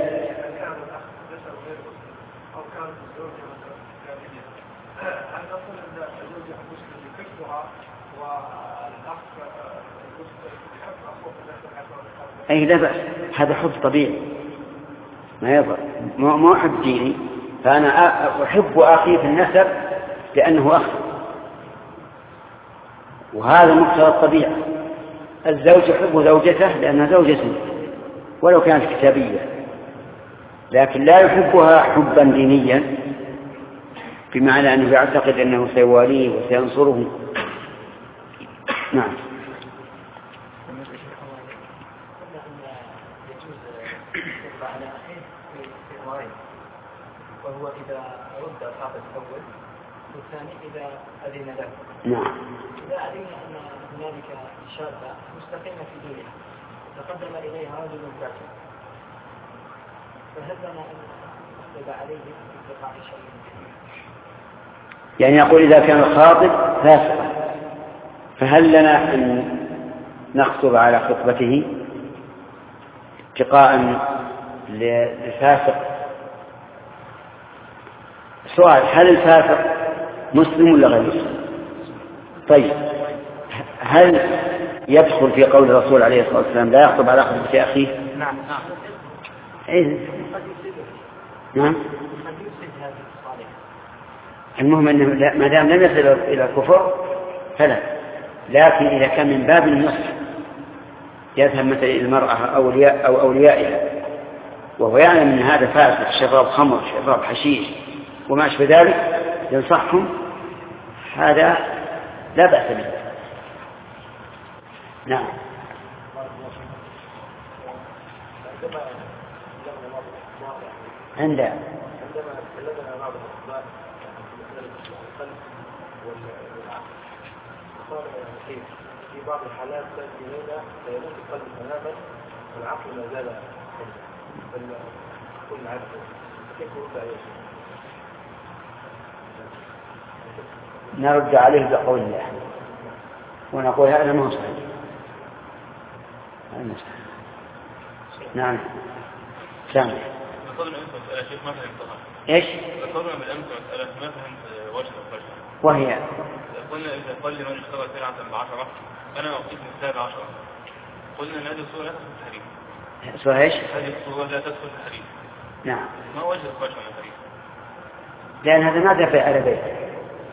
أي لا بأس، هذا حب طبيعي ما يضر، مو حب ديني. فأنا أحب أخي في النسب لأنه أخي، وهذا مقتضى الطبيعة. الزوج يحب زوجته لأنها زوجته ولو كانت كتابية، لكن لا يحبها حبا دينيا بمعنى أنه يعتقد أنه سيواليه وسينصره. نعم. وهو إذا رد الحافظ الأول والثاني إذا أذن له. نعم. إذا علمنا أن هنالك شابة مستقيمة في دينها تقدم إليها رجل كافر فهل لنا أن نحسب عليه باتقاء شيء؟ يعني يقول إذا كان الخاطب فاسقا فهل لنا أن نخطب على خطبته اتقاء للفاسق؟ سؤال: هل الفاسق مسلم ولا غير مسلم؟ طيب، هل يدخل في قول الرسول عليه الصلاة والسلام لا يخطب على خطبة أخيه؟ نعم. إيه؟ نعم. المهم أنه ما دام لم يصل إلى الكفر فلا، لكن إذا كان من باب النصح يذهب مثل المرأة أو أوليائها وهو يعلم أن هذا فاسق، شراب خمر، شراب حشيش وما أشبه ذلك، ينصحهم، هذا لا بأس به. نعم. عندما تكلمنا بعض الأطباء قال في بعض الحالات تأتي إلينا فيموت القلب تماما والعقل ما زال كل عدد كيف يرد عليه؟ نرد عليه بقول الله ونقول هذا ما هو صحيح. نعم. سامع. ذكرنا مسألة شيخ ما فهمتها. إيش؟ ذكرنا بالأمس مسألة ما فهمت وجه الفجر. وهي؟ قلنا إذا قل لمن اشتغل سلعة ب10 أنا أعطيك مثال 10. قلنا أن هذه الصورة لا تدخل في الحديث. صورة إيش؟ هذه الصورة لا تدخل في الحديث. نعم. ما وجه الفجر من الحديث؟ لأن هذا ما دفع على بيته،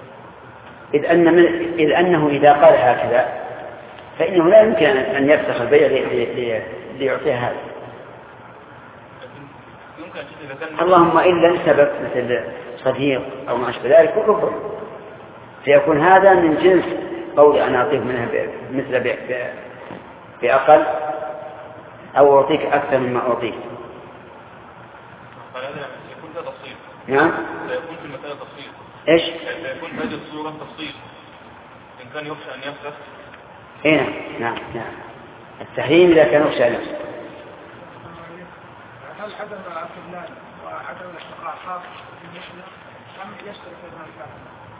إذ أنه إذا قال هكذا فإنه لا يمكن أن يفسخ البيع ليعطيها هذا. اللهم إلا لسبب مثل صديق أو ما أشبه ذلك ربما فيكون هذا من جنس قول أنا أعطيك منها مثل بأقل أو أعطيك أكثر مما أعطيك. فهذا يكون ده تفصيل. نعم. سيكون في المسألة تفصيل. إيش؟ سيكون هذه الصورة تفصيل إن كان يخشى أن يفسخ. إيه نعم. التحريم إذا كان يخشى أن يفسخ. هل عدم الخذلان وعدم الاحتقار خاص بالمسلم أم يشترك في الكافر؟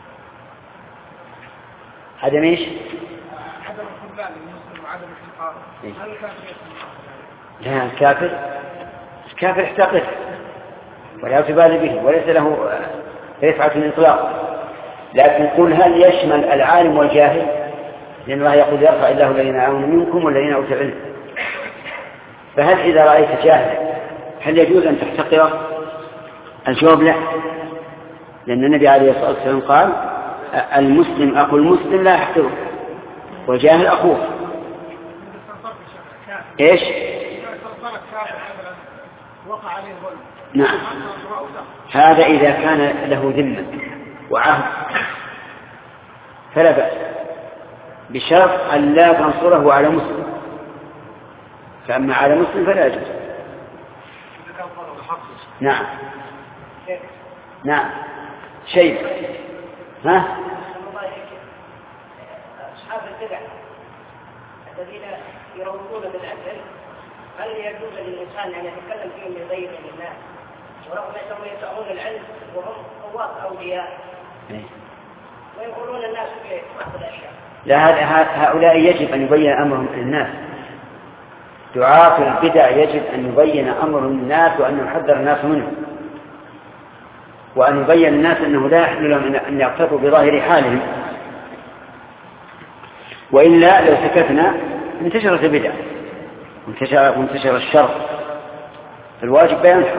عدم إيش؟ عدم الخذلان للمسلم وعدم الاحتقار. هل الكافر يشترك؟ لا، الكافر احتقر ولا تبالي به وليس له رفعة الإطلاق، لكن قل هل يشمل العالم والجاهل؟ لأن الله يقول يرفع الله الذين آمنوا منكم والذين أوتوا العلم. فهل إذا رأيت جاهلا هل يجوز أن تحتقره؟ الجواب لا، لأن النبي عليه الصلاة والسلام قال المسلم أخو المسلم لا يحتقره والجاهل أخوه. إيش؟ وقع عليه ظلم. نعم. هذا إذا كان له ذمة وعهد فلا بأس، بشرط أن لا تنصره على مسلم، فأما على مسلم فلا يجوز. نعم. شيء ها؟ أصحاب البدع الذين يروجون بالعدل هل يجوز للإنسان أن يتكلم فيهم بضيق للناس ورغم أنهم يدعون العلم وهم قوات أولياء ويقولون الناس ببعض الأشياء؟ لا، هؤلاء يجب أن يبين أمرهم للناس. دعاة البدع يجب أن يبين أمرهم للناس وأن يحذر الناس منه، وأن يبين الناس أنه لا يحل لهم أن يقتفوا بظاهر حالهم، وإلا لو سكتنا انتشرت البدع وانتشر الشر، الواجب بيان الحق.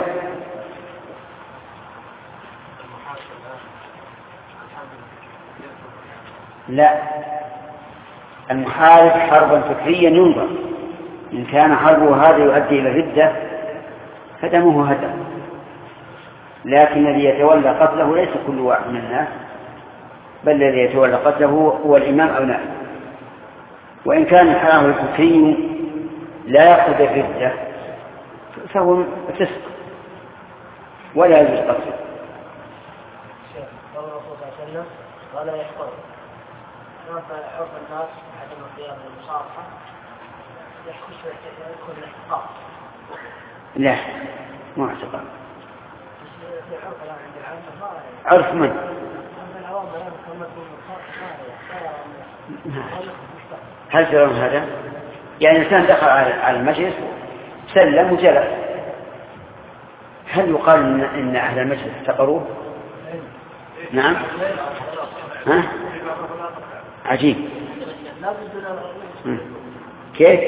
لا، المحارب حربا فكريا ينظر، إن كان حربه هذا يؤدي إلى ردة فدمه هدر، لكن الذي يتولى قتله ليس كل واحد من الناس، بل الذي يتولى قتله هو الإمام أو نائب. وإن كان الحرام الفكري لا يقصد الردة فهو فسق ولا يجوز قتله. الرسول صلى الله عليه وسلم ولا يحفظ. عرف الناس عدم القيام بالمصافحة يكون الاحتقار. لا مو احتقار. عرف من؟ هل ترون هذا؟ يعني الإنسان دخل على المجلس سلم وجلس، هل يقال إن أهل المجلس احتقروه؟ نعم. ها؟ عجيب. كيف؟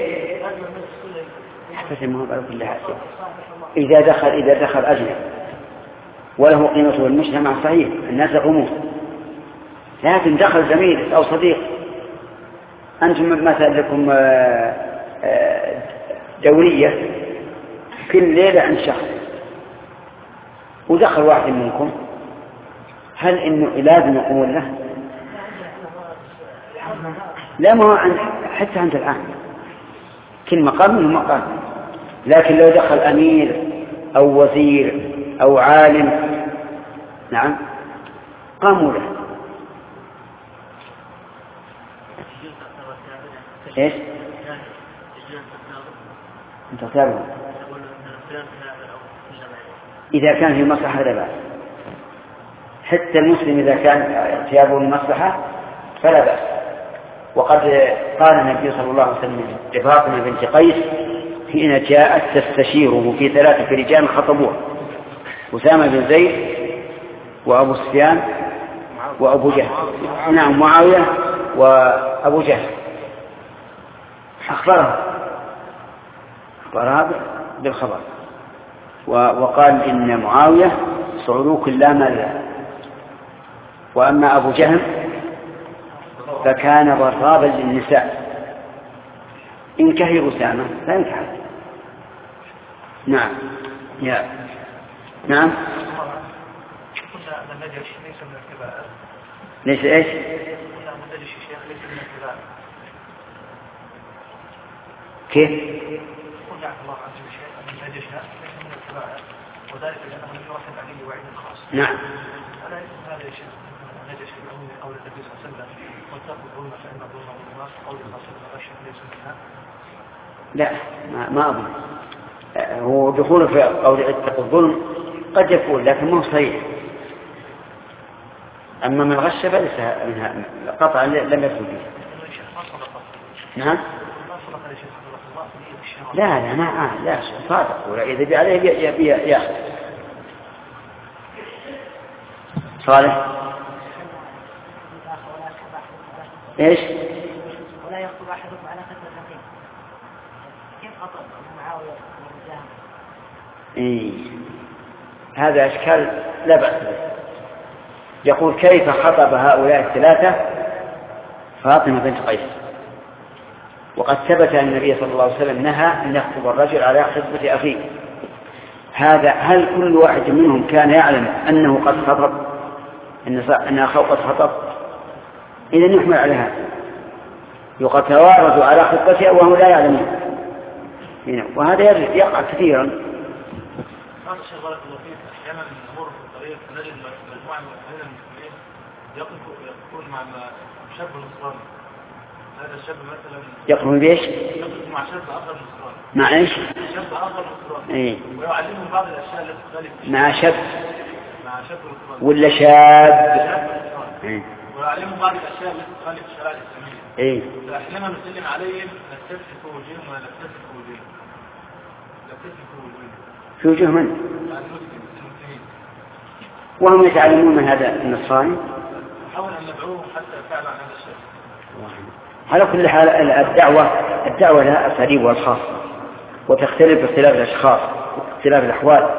حتى المهم على كل حال إذا دخل أجنبي وله قيمته المجتمع صحيح الناس يقومون، لكن دخل زميل أو صديق، أنتم مثلا لكم دورية كل ليلة عند شخص ودخل واحد منكم، هل إنه لازم يقومون له؟ لا، ما هو حتى عند الآن كل مقام منه مقام، لكن لو دخل أمير أو وزير أو عالم نعم قاموا له. إيش؟ أنت تتابعه إذا كان في مصلحة لا بأس، حتى المسلم إذا كان ثيابه لمصلحة فلا بأس. وقد قال النبي صلى الله عليه وسلم لفاطمة بنت قيس حين جاءت تستشيره في 3 رجال خطبوه، أسامة بن زيد وأبو سفيان وأبو جهل، نعم معاوية وأبو جهل، أخبرها بالخبر وقال إن معاوية صعلوك لا مال له، وأما أبو جهل فكان ضرابا للنساء، إن كهي أسامة لا ينكح. نعم نعم. ليس إيش؟ كيف؟ وذلك لأنه لم يرتب عليه وعيد خاص. نعم. ألا يكون هذا يا شيخ نجش في العموم قول النبي صلى الله عليه وسلم واتقوا الظلم فإن الظلم ظلمات، قول الله صلى الله عليه وسلم ليس منها. لا ما أظن هو دخوله في قول اتقوا الظلم قد يكون، لكن مو صحيح. أما من غش فليس منها قطعا لم يدخل فيه. نعم. لا صادق، ولا إذا بي عليه يأخذ. صالح إيش؟ ولا يخطب أحدكم على خطبة الحقيقة. كيف خطب معاوية والرجال؟ هذا أشكال لا بأس به. يقول كيف خطب هؤلاء 3 فاطمة بنت قيس، وقد ثبت أن النبي صلى الله عليه وسلم نهى أن يخطب الرجل على خطبة أخيه. هذا هل كل واحد منهم كان يعلم أنه قد خطب، أن أخاه قد خطب؟ إذن يحمل على هذا، يتوارث على خطبته وهم لا يعلمون، وهذا يقع كثيرا. هذا الشيء بارك الله فيك، أحيانا نمر في الطريق نجد مجموعة من المسلمين يقفون مع شاب نصراني. هذا الشاب مثلا يقفون بإيش؟ يقف مع شاب آخر نصراني. مع إيش؟ شاب آخر نصراني. ويعلمهم بعض الأشياء التي تختلف. مع شاب نصراني. ولا شاب؟ ويعلمهم بعض الأشياء التي تخالف الشريعة الإسلامية. فأحيانا نسلم عليهم نستفسر في وجوههم ولا نستفسر في وجوههم. في وجوه من؟ وهم يتعلمون من هذا النصراني. نحاول أن ندعوهم حتى يفعلوا عن هذا الشيء. على كل حال الدعوة لها أساليبها الخاصة، وتختلف باختلاف الأشخاص واختلاف الأحوال.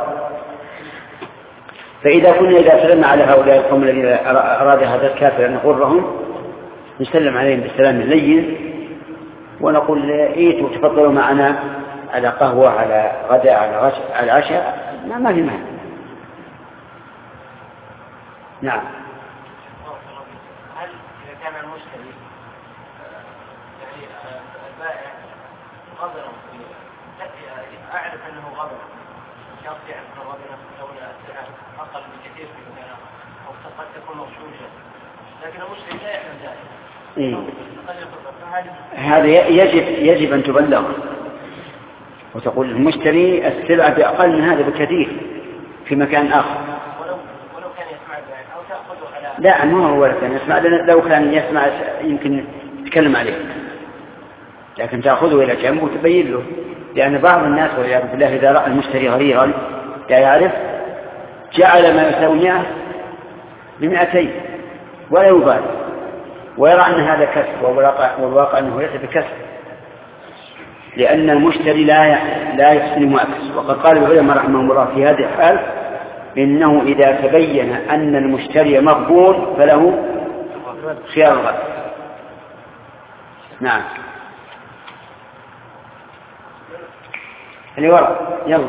فإذا كنا إذا سلمنا على هؤلاء القوم الذين أراد هذا الكافر أن نغرهم نسلم عليهم بالسلام اللين ونقول ايتوا تفضلوا معنا على قهوة، على غداء، على عشاء، ما في مانع. نعم. هل إذا كان المشتري يعني البائع غبرا أعرف أنه غبر يستطيع أن تغبر أو السعر أقل بكثير في مكان قد تكون مغشوشة، لكن المشتري لا يعلم ذلك. هذا يجب أن تبلغ وتقول المشتري السلعة بأقل من هذا بكثير في مكان آخر. ولو كان يسمع ذلك أو تأخذه على لا ما هو ولا كان يسمع، لو كان يسمع يمكن يتكلم عليه، لكن تأخذه إلى جنب وتبين له، لأن بعض الناس والعياذ بالله إذا رأى المشتري غريرا لا يعرف جعل ما يساوي 100 ب200 ولا يبالي، ويرى أن هذا كسب، والواقع أنه ليس بكسب، لأن المشتري لا يسلم أكس. وقد قال العلماء رحمهم الله في هذه الحال إنه إذا تبين أن المشتري مغبون فله خيار الغد. نعم اللي وراء يلا.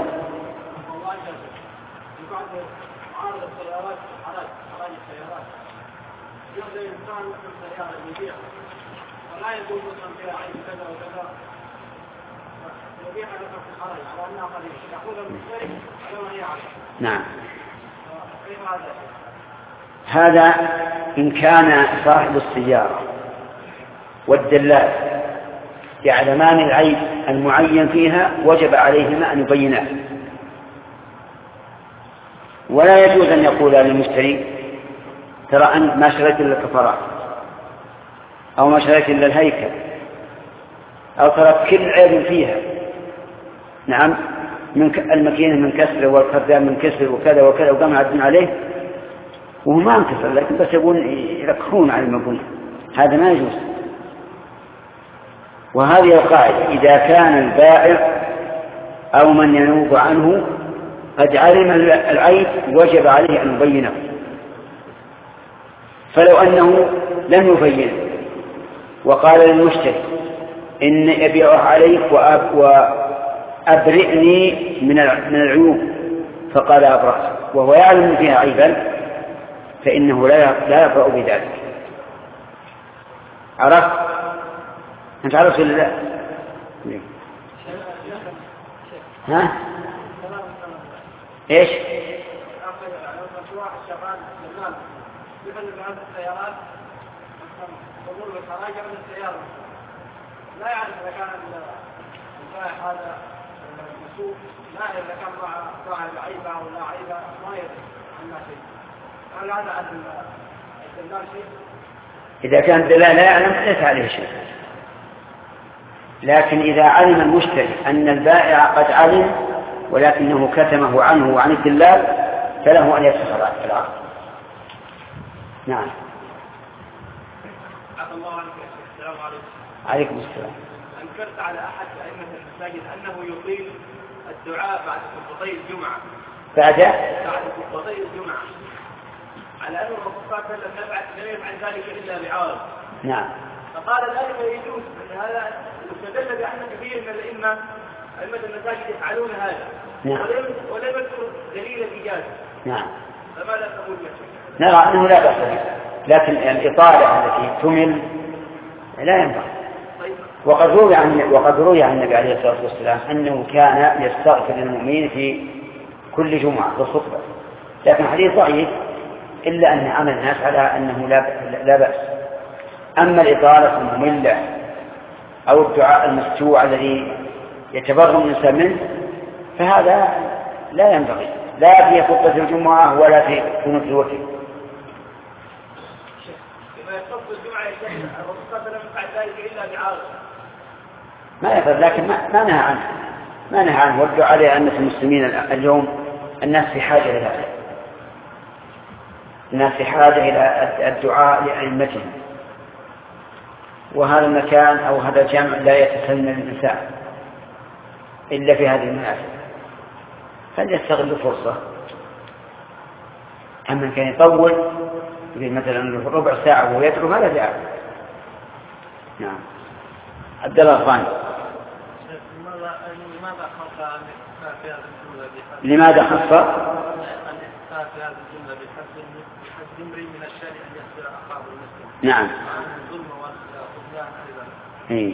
ولا يقول مثلا فيها عين كذا وكذا يبيع لك في الخرج على انها قليل يقول المشتري على ما يعرف. نعم كيف هذا إن كان صاحب السيارة والدلال يعلمان العيب المعين فيها وجب عليهما أن يبيناه، ولا يجوز أن يقول للمشتري ترى أنت ما شريت إلا الكفرات أو ما شريت إلا الهيكل أو ترى كل عيب فيها. نعم من الماكينة من كسر والخردان من كسر وكذا وكذا وقام عدن عليه وهو ما انكسر، لكن بس يقول يركخون على المبنى، هذا ما يجوز. وهذه القاعدة إذا كان البائع أو من ينوب عنه قد علم العيب وجب عليه أن يبينه، فلو أنه لم يبين وقال للمشتري إن أبيعه عليك وأبرئني من العيوب فقال أبرأت وهو يعلم فيها عيبا فإنه لا يبرأ بذلك. عرفت؟ أنت عرفت ولا لا؟ ها؟ إيش؟ لا يعرف إذا كان البائع هذا المسوق، لا يعرف إذا كان صاحب عيبة أو لا عيبة، ما يدري عنها شيء. هل هذا عن الدلال شيء؟ إذا كان الدلال لا يعلم ليس عليه شيء، لكن إذا علم المشتري أن البائع قد علم ولكنه كتمه عنه وعن الدلال فله أن يفسخ العقد. نعم. الله عنك. السلام عليكم. عليكم السلام. أنكرت على أحد أئمة المساجد أنه يطيل الدعاء بعد خطبتي الجمعة. بعد خطبتي الجمعة. على أن الرسول صلى الله عليه وسلم لم يفعل ذلك إلا بعارض. نعم. فقال الأئمة يجوز أن هذا يستدل بأن كثير من الأئمة أئمة المساجد يفعلون هذا. نعم. ولم يذكر دليل الإجازة. نعم. فماذا تقول لك؟ نرى أنه لا بأس به، لكن الإطالة التي تمل لا ينبغي. وقد روي عن النبي عليه الصلاة والسلام أنه كان يستغفر للمؤمنين في كل جمعة في الخطبة، لكن حديث ضعيف إلا أن عمل الناس على أنه لا بأس. أما الإطالة المملة أو الدعاء المستوى الذي يتبرم الإنسان منه فهذا لا ينبغي، لا في خطبة الجمعة ولا في قنوت الوتر. ما يفعل، لكن ما نهى عنه والدعاء عليه أن المسلمين اليوم الناس في حاجة إلى هذا، الناس في حاجة إلى الدعاء لأئمتهم، وهذا المكان أو هذا الجامع لا يتسنى الإنسان إلا في هذه المناسبة، فليستغل الفرصة. أما كان يطول مثلا ربع ساعة وهو يدعو هذا دعاء. نعم. عبد الله الغاني. لماذا خص في هذه الجملة بحسب امرئ من الشارع أن يخبر أخاه المسلم؟ نعم. الظلم والخذلان إيه. أيضا.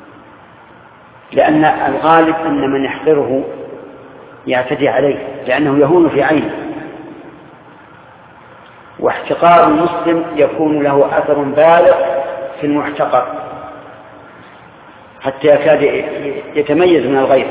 لأن الغالب أن من يحقره يعتدي عليه لأنه يهون في عينه، واحتقار المسلم يكون له أثر بالغ في المحتقر حتى يكاد يتميز من الغير.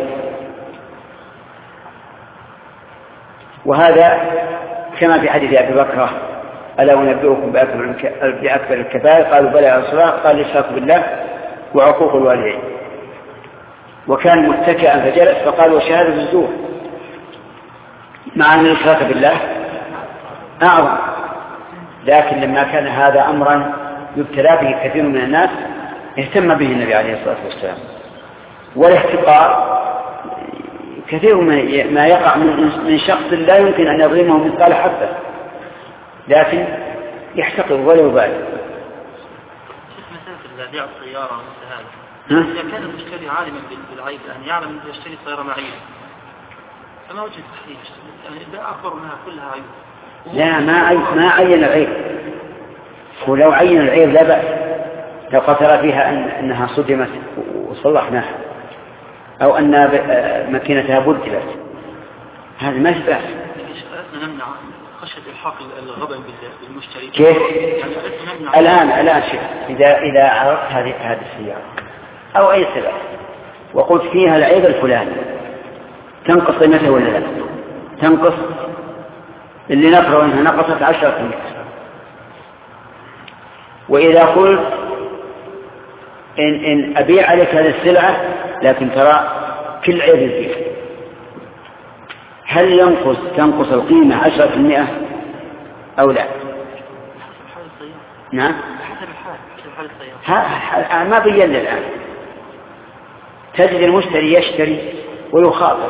وهذا كما في حديث أبي بكر: ألا أنبئكم بأكبر الكبائر؟ قالوا بلى يا رسول الله. قال: الإشراك بالله وعقوق الوالدين. وكان متكئا فجلس فقال: وشهادة الزور، مع أن الإشراك بالله أعظم. لكن لما كان هذا أمرا يبتلى به كثير من الناس اهتم به النبي عليه الصلاة والسلام. والاحتقار كثير ما يقع من شخص لا يمكن أن يظلمه مثقال حبة، لكن يحتقر ولا يبالي. مثلا بيع السيارة مثل هذا، إذا كان المشتري عالما بالعيب، يعني يعلم أنه يشتري سيارة معينة، فما وجه التحريم؟ يعني لا أخبر منها كلها عيوب. لا، ما عين العيب. ولو عين العيب لا بأس، لو قتل فيها أنها صدمت وصلحناها، أو أن ماكينتها بدلت، هذا ما في بأس. نمنع خشية الحاق الغبن بالمشتري. كيف؟ الآن شوف، إذا عرفت هذه السيارة أو أي سلعة وقلت فيها العيب الفلاني، تنقص قيمتها ولا لا؟ تنقص. اللي نفرض أنها نقصت 10%. وإذا قلت إن أبيع عليك هذه السلعة لكن ترى كل عيب فيها، هل تنقص القيمة 10% أو لا؟ نعم، ما بين الآن. تجد المشتري يشتري ويخاطر،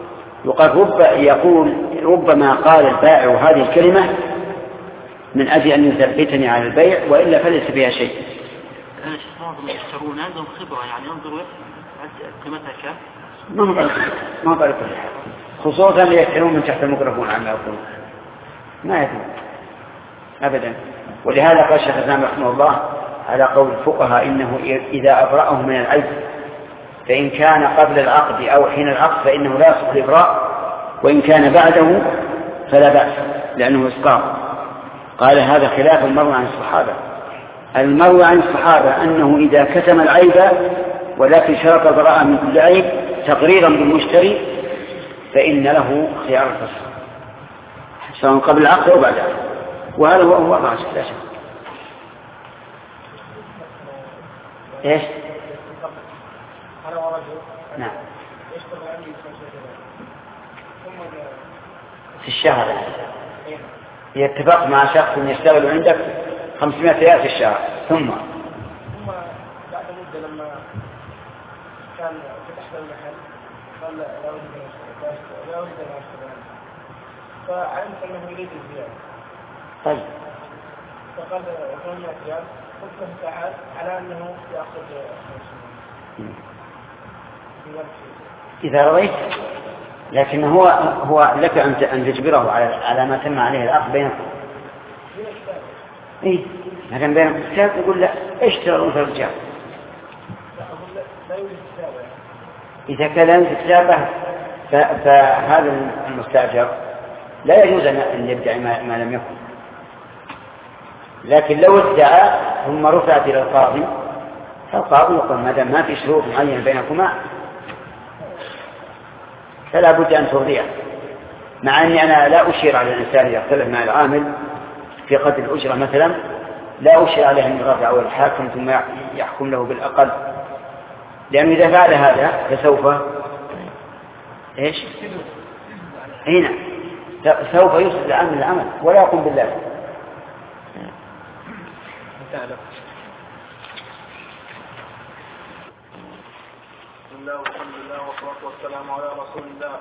يقول ربما قال البائع هذه الكلمة من أجل أن يثبتني على البيع، وإلا فليس فيها شيء. معظم يشترون عندهم خبرة، يعني ينظروا قيمتها كم. ما بقى كل حاجة، خصوصا اللي يشترون من تحت الميكروفون عما يقولون ما يدرون أبدا. ولهذا قال الشيخ الإسلام رحمه الله على قول الفقهاء: إنه إذا أبرأه من العيب فإن كان قبل العقد أو حين العقد فإنه لا يصح الإبراء، وإن كان بعده فلا بأس لأنه إسقاط. قال: هذا خلاف المروي عن الصحابة. المروي عن الصحابة أنه إذا كتم العيب ولكن شرط البراءة من كل عيب تقريرا بالمشتري فإن له خيار الفسخ سواء قبل العقد أو بعد العقد، وهذا هو الراجح لا شك. إيش؟ نعم، في الشهر يتفق مع شخص يشتغل عندك 500 ريال في الشهر، ثم بعد مدة لما كان فتحت المحل قال لا أريد أن أشتغل، فعلمت أنه يريد الزيادة. طيب، فقال 800 ريال، قلت له تعال على أنه يأخذ 500. إذا رضيت، لكن هو لك أن تجبره على ما تم عليه العقد بينكم. إيه، لكن بينكم كتاب يقول لا اشتروا مثل الرجال. إذا كان لا يوجد كتابه فهذا المستأجر لا يجوز أن يدعي ما لم يكن. لكن لو ادعى ثم رفعت إلى القاضي فالقاضي يقول ما دام ما في شروط معينة بينكما فلا بد أن ترضيه. مع أني أنا لا أشير على الإنسان إذا اختلف مع العامل في قدر الأجرة مثلا، لا أشير عليه أن يرافع أول الحاكم ثم يحكم له بالأقل، لأنه إذا فعل هذا فسوف إيش؟ هنا سوف يصل العمل ولا يقوم بالله. بسم الله والحمد لله والصلاة والسلام على رسول الله.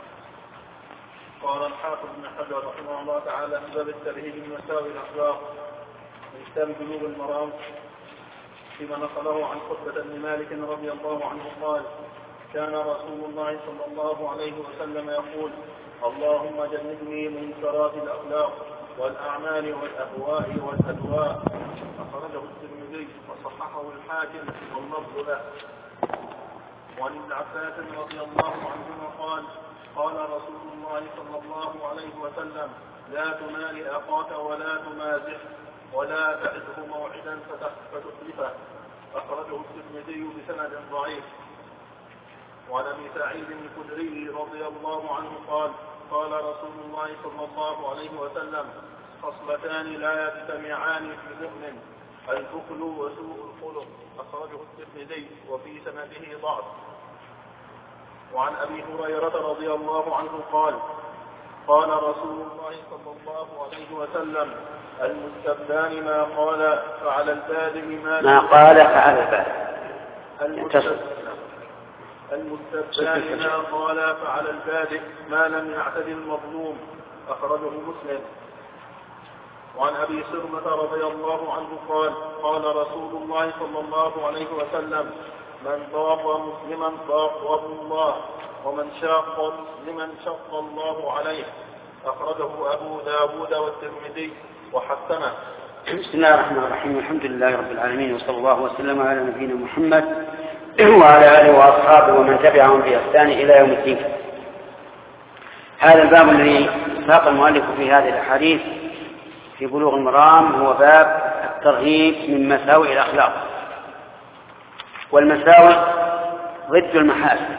قال الحافظ ابن حجر رحمه الله تعالى في باب الترهيب من مساوي الأخلاق من كتاب بلوغ المرام فيما نقله عن خطبة بن مالك رضي الله عنه قال: كان رسول الله صلى الله عليه وسلم يقول: اللهم جنبني منكرات الأخلاق والأعمال والأهواء والأدواء. أخرجه الترمذي وصححه الحاكم واللفظ له. وعن ابن عباس رضي الله عنهما قال: قال رسول الله صلى الله عليه وسلم: لا تمال أخاك ولا تمازح ولا تعده موعدا فتخلفه. أخرجه الترمذي بسند ضعيف. وعن أبي سعيد الخدري رضي الله عنه قال قال رسول الله صلى الله عليه وسلم خصلتان لا يجتمعان في مؤمن البخل وسوء الخلق. أخرجه الترمذي وفي سنده ضعف. وعن أبي هريرة رضي الله عنه قال قال رسول الله صلى الله عليه وسلم المستبدان ما قال فعلى البادئ ما قال فعلى البادئ المستبدان ما قال فعلى البادئ ما لم يعتد المظلوم. أخرجه مسلم. وعن أبي سرمة رضي الله عنه قال قال رسول الله صلى الله عليه وسلم من ضاق مسلما ضاقه الله ومن شاق مسلما شق الله عليه. أخرجه أبو داود والترمذي وحسنه. بسم الله الرحمن الرحيم. الحمد لله رب العالمين وصلى الله وسلم على نبينا محمد وعلى آله وأصحابه ومن تبعهم بإحسان إلى يوم الدين. هذا الباب الذي ساق المؤلف في هذه الأحاديث في بلوغ المرام هو باب الترهيب من مساوئ الأخلاق. والمساوئ ضد المحاسن.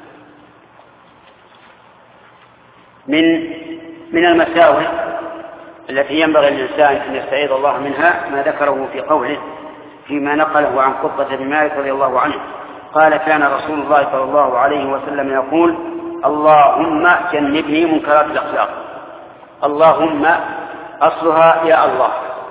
من المساوئ التي ينبغي للإنسان أن يستعيذ الله منها ما ذكره في قوله فيما نقله عن قبة بن مالك رضي الله عنه قال كان رسول الله صلى الله عليه وسلم يقول اللهم جنبني منكرات الأخلاق. اللهم أصلها يا الله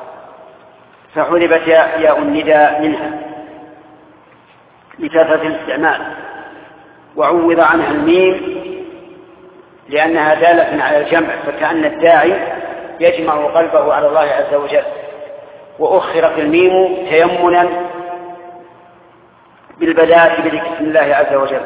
فحذفت ياء النداء منها لكثرة الاستعمال وعوض عنها الميم لأنها دالة على الجمع فكأن الداعي يجمع قلبه على الله عز وجل. وأخرت الميم تيمنا بالبداءة بذكر الله عز وجل.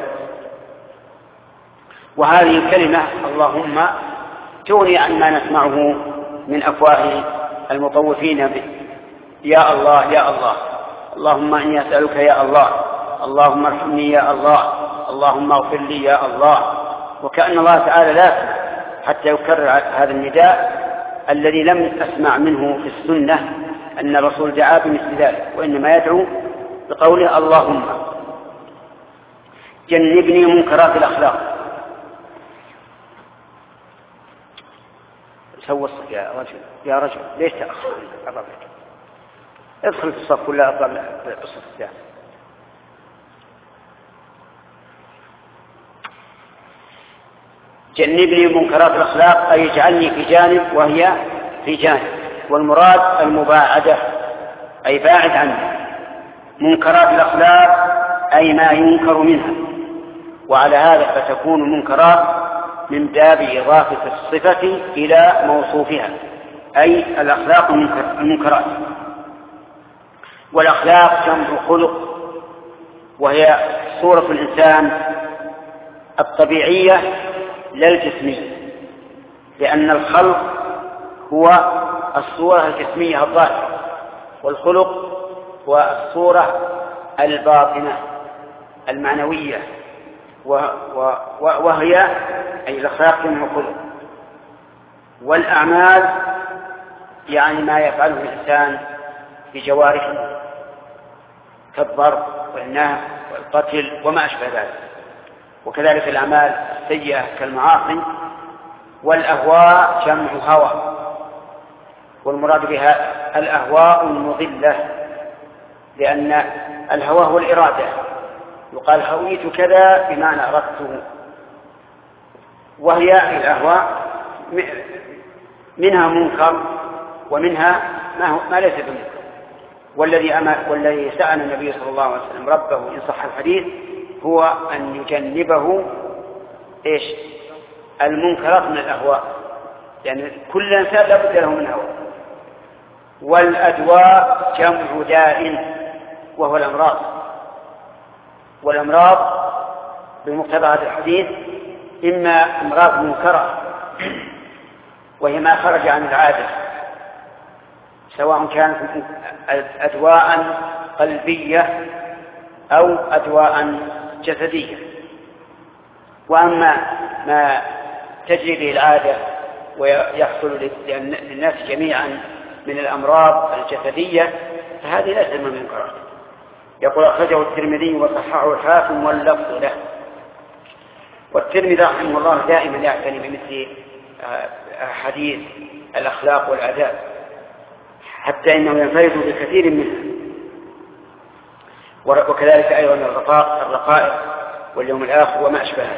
وهذه الكلمة اللهم تغني عن ما نسمعه من أفواه المطوفين به يا الله يا الله اللهم إني أسألك يا الله اللهم ارحمني يا الله اللهم اغفر لي يا الله. وكأن الله تعالى لا حتى يكرر هذا النداء الذي لم أسمع منه في السنة أن الرسول دعا بمثل ذلك وإنما يدعو بقوله اللهم جنبني منكرات الأخلاق. سوى الصف يا رجل ليش تأخر ادخل في الصف ولا أطلع في الصف الثاني. جنبني منكرات الأخلاق أي اجعلني في جانب وهي في جانب. والمراد المباعدة أي باعد عنه. منكرات الأخلاق أي ما ينكر منها. وعلى هذا فتكون منكرات من باب إضافة الصفة إلى موصوفها أي الأخلاق المنكرات. والأخلاق جمع خلق وهي صورة الإنسان الطبيعية لا الجسمية لأن الخلق هو الصورة الجسمية الظاهرة والخلق هو الصورة الباطنة المعنوية وهي أي الأخلاق جمع خلق. والأعمال يعني ما يفعله الإنسان بجوارحه كالضرب والنهب والقتل وما أشبه ذلك. وكذلك الأعمال السيئة كالمعاصي. والأهواء جمع هوى والمراد بها الأهواء المضلة لأن الهوى هو الإرادة. يقال هويت كذا بمعنى أردته. وهي الأهواء منها منكر ومنها ما ليس بمنكر. والذي سأل النبي صلى الله عليه وسلم ربه إن صح الحديث هو أن يجنبه إيش المنكرات من الأهواء يعني كل إنسان لا بد له من هوى. والأدواء جمع داء وهو الأمراض. والأمراض بمقتضى هذا الحديث إما أمراض منكرة وهي ما خرج عن العادة سواء كانت أدواء قلبية أو أدواء جسدية. وأما ما تجري به العادة ويحصل للناس جميعا من الأمراض الجسدية، فهذه ليست من المنكرات. يقول أخرجه الترمذي وصححه الحاكم واللفظ له. والترمذي رحمه الله دائما يعتني بمثل حديث الأخلاق والآداب، حتى إنه ينفرد بكثير منها. وكذلك أيضا الرقائق واليوم الآخر وما أشبهه.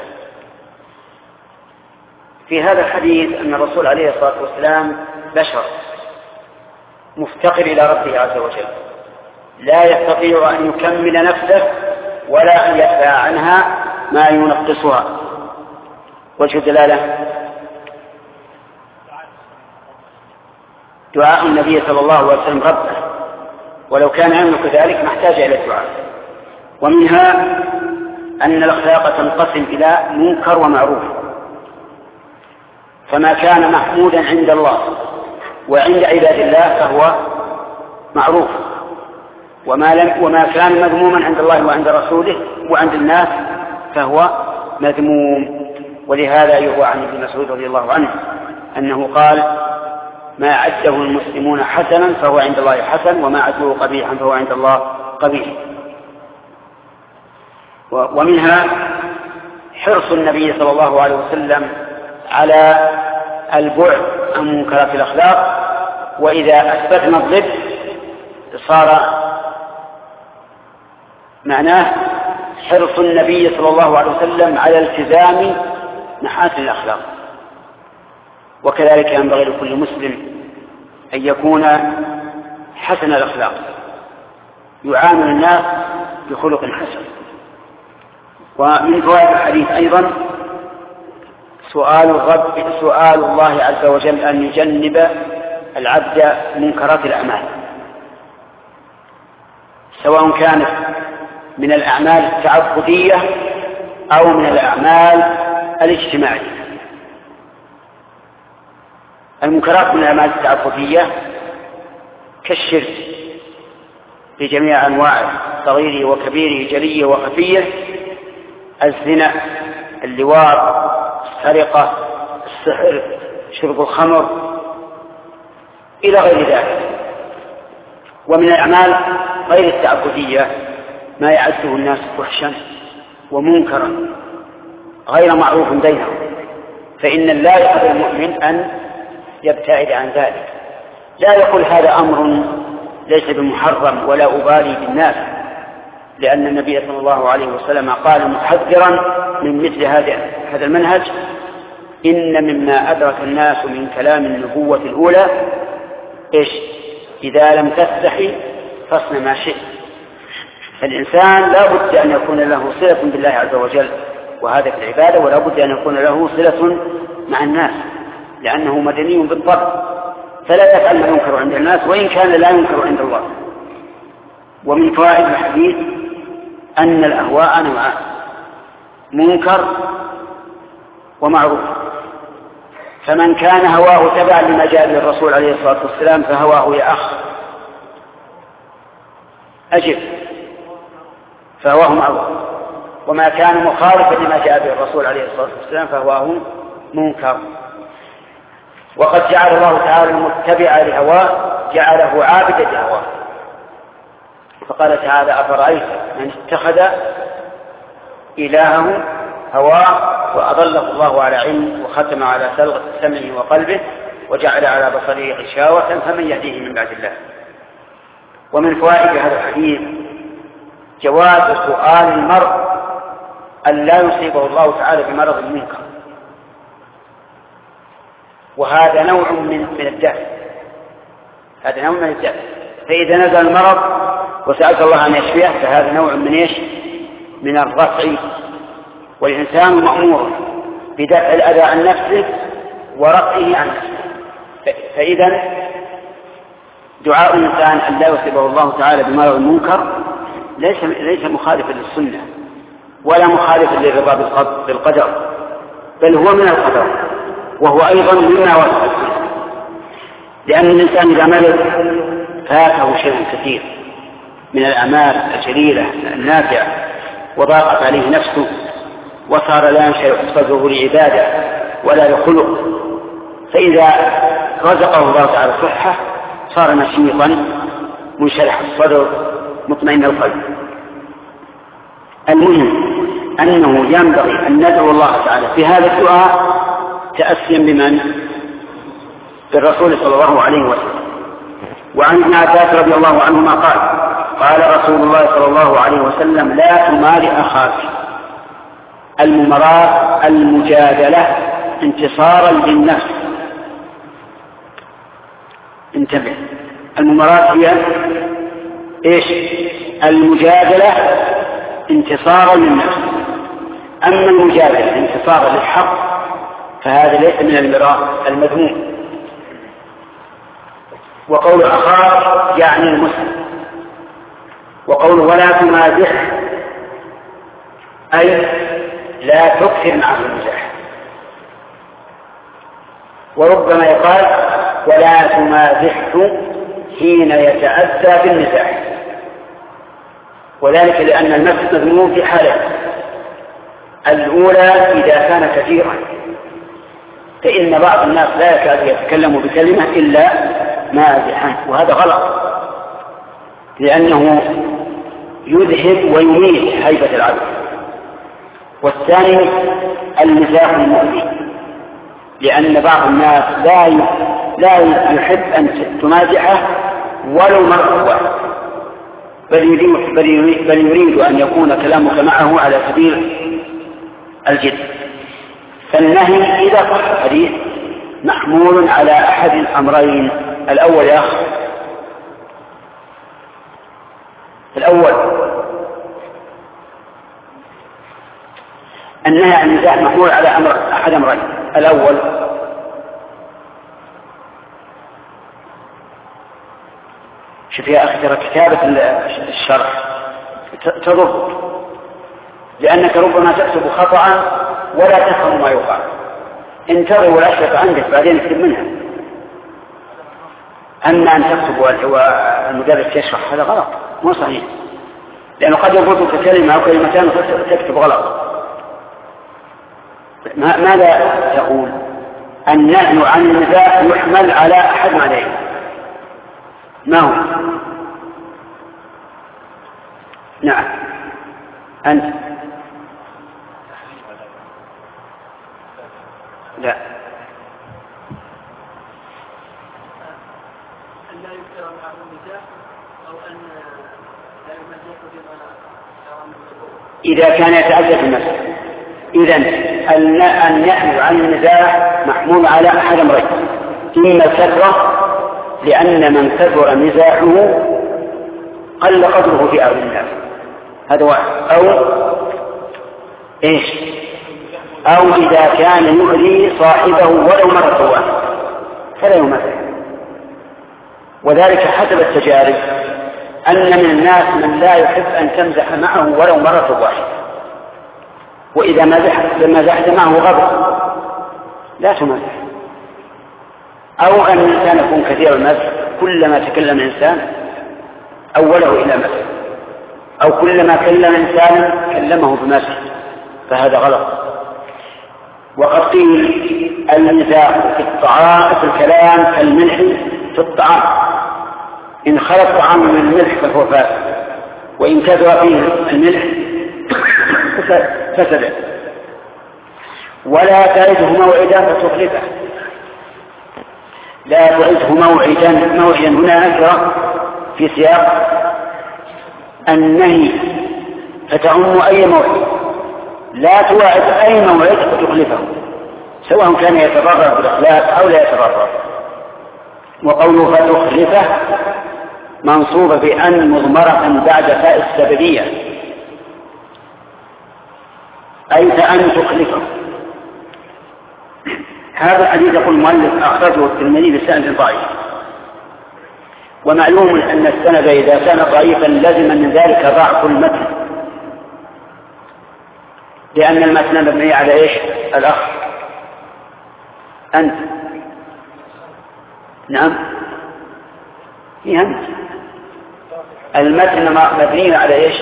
في هذا الحديث أن الرسول عليه الصلاة والسلام بشر مفتقر إلى ربه عز وجل، لا يستطيع أن يكمل نفسه ولا أن يدفع عنها ما ينقصها. وجه دلالة دعاء النبي صلى الله عليه وسلم ربه، ولو كان يملك ذلك ما احتاج إلى الدعاء. ومنها أن الأخلاق تنقسم إلى منكر ومعروف، فما كان محمودا عند الله وعند عباد الله فهو معروف، وما كان مذموما عند الله وعند رسوله وعند الناس فهو مذموم. ولهذا يروى عن ابن مسعود رضي الله عنه أنه قال: ما عده المسلمون حسنا فهو عند الله حسن، وما عده قبيحا فهو عند الله قبيح. ومنها حرص النبي صلى الله عليه وسلم على البعد عن منكرات الأخلاق، وإذا أثبتنا الضد صار معناه حرص النبي صلى الله عليه وسلم على التزام محاسن الأخلاق. وكذلك ينبغي لكل مسلم أن يكون حسن الأخلاق، يعامل الناس بخلق حسن. ومن فوائد الحديث أيضا سؤال الله عز وجل أن يجنب العبد منكرات الأعمال، سواء كانت من الأعمال التعبدية أو من الأعمال الاجتماعية. المنكرات من الأعمال التعبدية كالشرك بجميع أنواعه، صغيره وكبيره، جليه وخفيه، الزنا، اللواط، السرقة، السحر، شرب الخمر، إلى غير ذلك. ومن الأعمال غير التعبدية ما يعده الناس فحشا ومنكرا غير معروف بينهم، فإن اللائق بالمؤمن أن يبتعد عن ذلك. لا يقول هذا أمر ليس بمحرم ولا أبالي بالناس، لأن النبي صلى الله عليه وسلم قال محذرا من مثل هذا المنهج: إن مما أدرك الناس من كلام النبوة الأولى إذا لم تستحي فاصنع ما شئت. فالإنسان لا بد أن يكون له صلة بالله عز وجل، وهذا في العبادة، ولا بد أن يكون له صلة مع الناس، لأنه مدني بالطبع، فلا يفعل ما ينكر عند الناس وإن كان لا ينكر عند الله. ومن فوائد الحديث أن الأهواء نوعان: منكر ومعروف. فمن كان هواه تبعا لما جاء به الرسول عليه الصلاة والسلام فهواه يا أخ أجب، فهواه معروف. وما كان مخالفا لما جاء به الرسول عليه الصلاة والسلام فهواه منكر. وقد جعل الله تعالى المتبع لهواه جعله عابدا لهواه، فقال تعالى: أفرأيت من اتخذ إلهه هواه وأضله الله على علم وختم على سمعه وقلبه وجعل على بصره غشاوة فمن يهديه من بعد الله. ومن فوائد هذا الحديث جواز سؤال المرء أن لا يصيبه الله تعالى بمرض منكر، وهذا نوع من الدفع، هذا نوع من الدفع. فإذا نزل المرض وسألت الله أن يشفيه فهذا نوع من من الرفع. والإنسان مأمور بدفع الأذى عن نفسه ورفعه عن نفسه. فإذا دعاء الإنسان أن لا يصيبه الله تعالى بمرض منكر ليس مخالفا للسنة ولا مخالفا للرضا بالقدر، بل هو من القدر، وهو أيضا مما وصف السنة. لأن الإنسان إذا مرض فاته شيء كثير من الأعمال الجليلة النافعة وضاقت عليه نفسه وصار لا ينشأ صدره لعبادة ولا لخلق، فإذا رزقه الله تعالى صحة صار نشيطا منشرح الصدر مطمئن القلب. المهم أنه ينبغي أن ندعو الله تعالى في هذا الدعاء تأسيا بمن؟ بالرسول صلى الله عليه وسلم. وعن ابن عباس رضي الله عنهما قال رسول الله صلى الله عليه وسلم: لا تمار أخاك. المماراة المجادلة انتصارا للنفس. انتبه، المماراة هي ايش؟ المجادلة انتصارا للنفس. أما المجادلة انتصارا للحق فهذا ليس من المراء المذموم. وقول أخاك يعني المسلم. وقول ولا تمازح أي لا تكثر معه المزاح. وربما يقال ولا تمازحه حين يتأذى بالمزاح، وذلك لأن النفس مذموم في حالة: الأولى إذا كان كثيرا، فإن بعض الناس لا يكاد يتكلم بكلمة إلا مازحا، وهذا غلط لأنه يذهب ويميت هيبة العبد. والثاني المزاح المؤذي، لأن بعض الناس لا يحب أن تمازحه ولو مرة واحدة، بل يريد أن يكون كلامك معه على سبيل الجد. فالنهي إذا صح الحديث محمول على أحد الأمرين. الأول يا أخي، الأول النهي عن المزاح محمول على أحد أمرين. الأول شوف يا أخي، ترى كتابة الشرح تضر، لأنك ربما تكتب خطأ ولا تفهم ما يقال. انتظر والأشرطة عندك بعدين اكتب منها. أما أن تكتب والمدرس يشرح هذا غلط، مو صحيح، لأنه قد يضبطك كلمة أو كلمتان وتكتب غلط. ماذا تقول؟ النهي عن المزاح يحمل على أحد معنيين. ما هو؟ نعم أنت. لا، أن لا يكثر معه المزاح أو أن لا يمزح بما يرى من الضرورة إذا كان يتعدى في المسألة. إذن النهي عن المزاح محمول على أحد أمرين: إما الكثرة لأن من كثر مزاحه قل قدره في أعين الناس، هذا واحد، أو إذا كان يؤذي صاحبه ولو مرة واحدة فلا يمزح. وذلك حسب التجارب أن من الناس من لا يحب أن تمزح معه ولو مرة واحدة، وإذا مزحت معه غضب لا تمزح. أو أن الإنسان يكون كثير المزح، كلما تكلم الإنسان أوله إلى مزح، أو كلما كلم إنسان كلمه بمزح، فهذا غلط. وقد قيل المزاح في الطعام في الكلام كالملح في الطعام، إن خلى الطعام من الملح فهو فاسد، وإن كثر فيه الملح فسد. ولا تعده موعدا فتخلفه. لا تعده موعدا هنا نكرة في سياق النهي فتعم أي موعد. لا توعد أي موعد فتخلفه، سواء كان يتضرر بالإخلاف أو لا يتضرر. وقوله فتخلفه منصوبة بأن مضمرة بعد فاء السببية، أي فأن تخلفه. هذا الحديث يقول المؤلف أخرجه الترمذي بسند ضعيف. ومعلوم أن السند إذا كان ضعيفا لزم من ذلك ضعف المتن، لأن المتن مبني على إيش؟ الأخ أنت. نعم فهمت. المتن مبني على إيش؟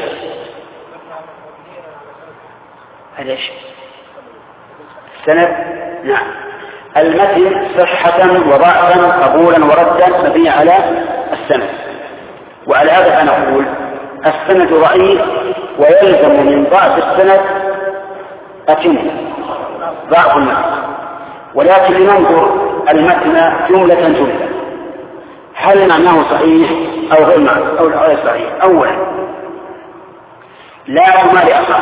على إيش؟ السند. نعم المتن صحة وضعفا قبولا وردا مبني على السند. وعلى هذا فنقول السند ضعيف ويلزم من ضعف السند أتم ضعف المتن. ولكن لننظر المتن جملة هل معناه صحيح أو غير معناه أو غير صحيح. أولا لا مماري أصح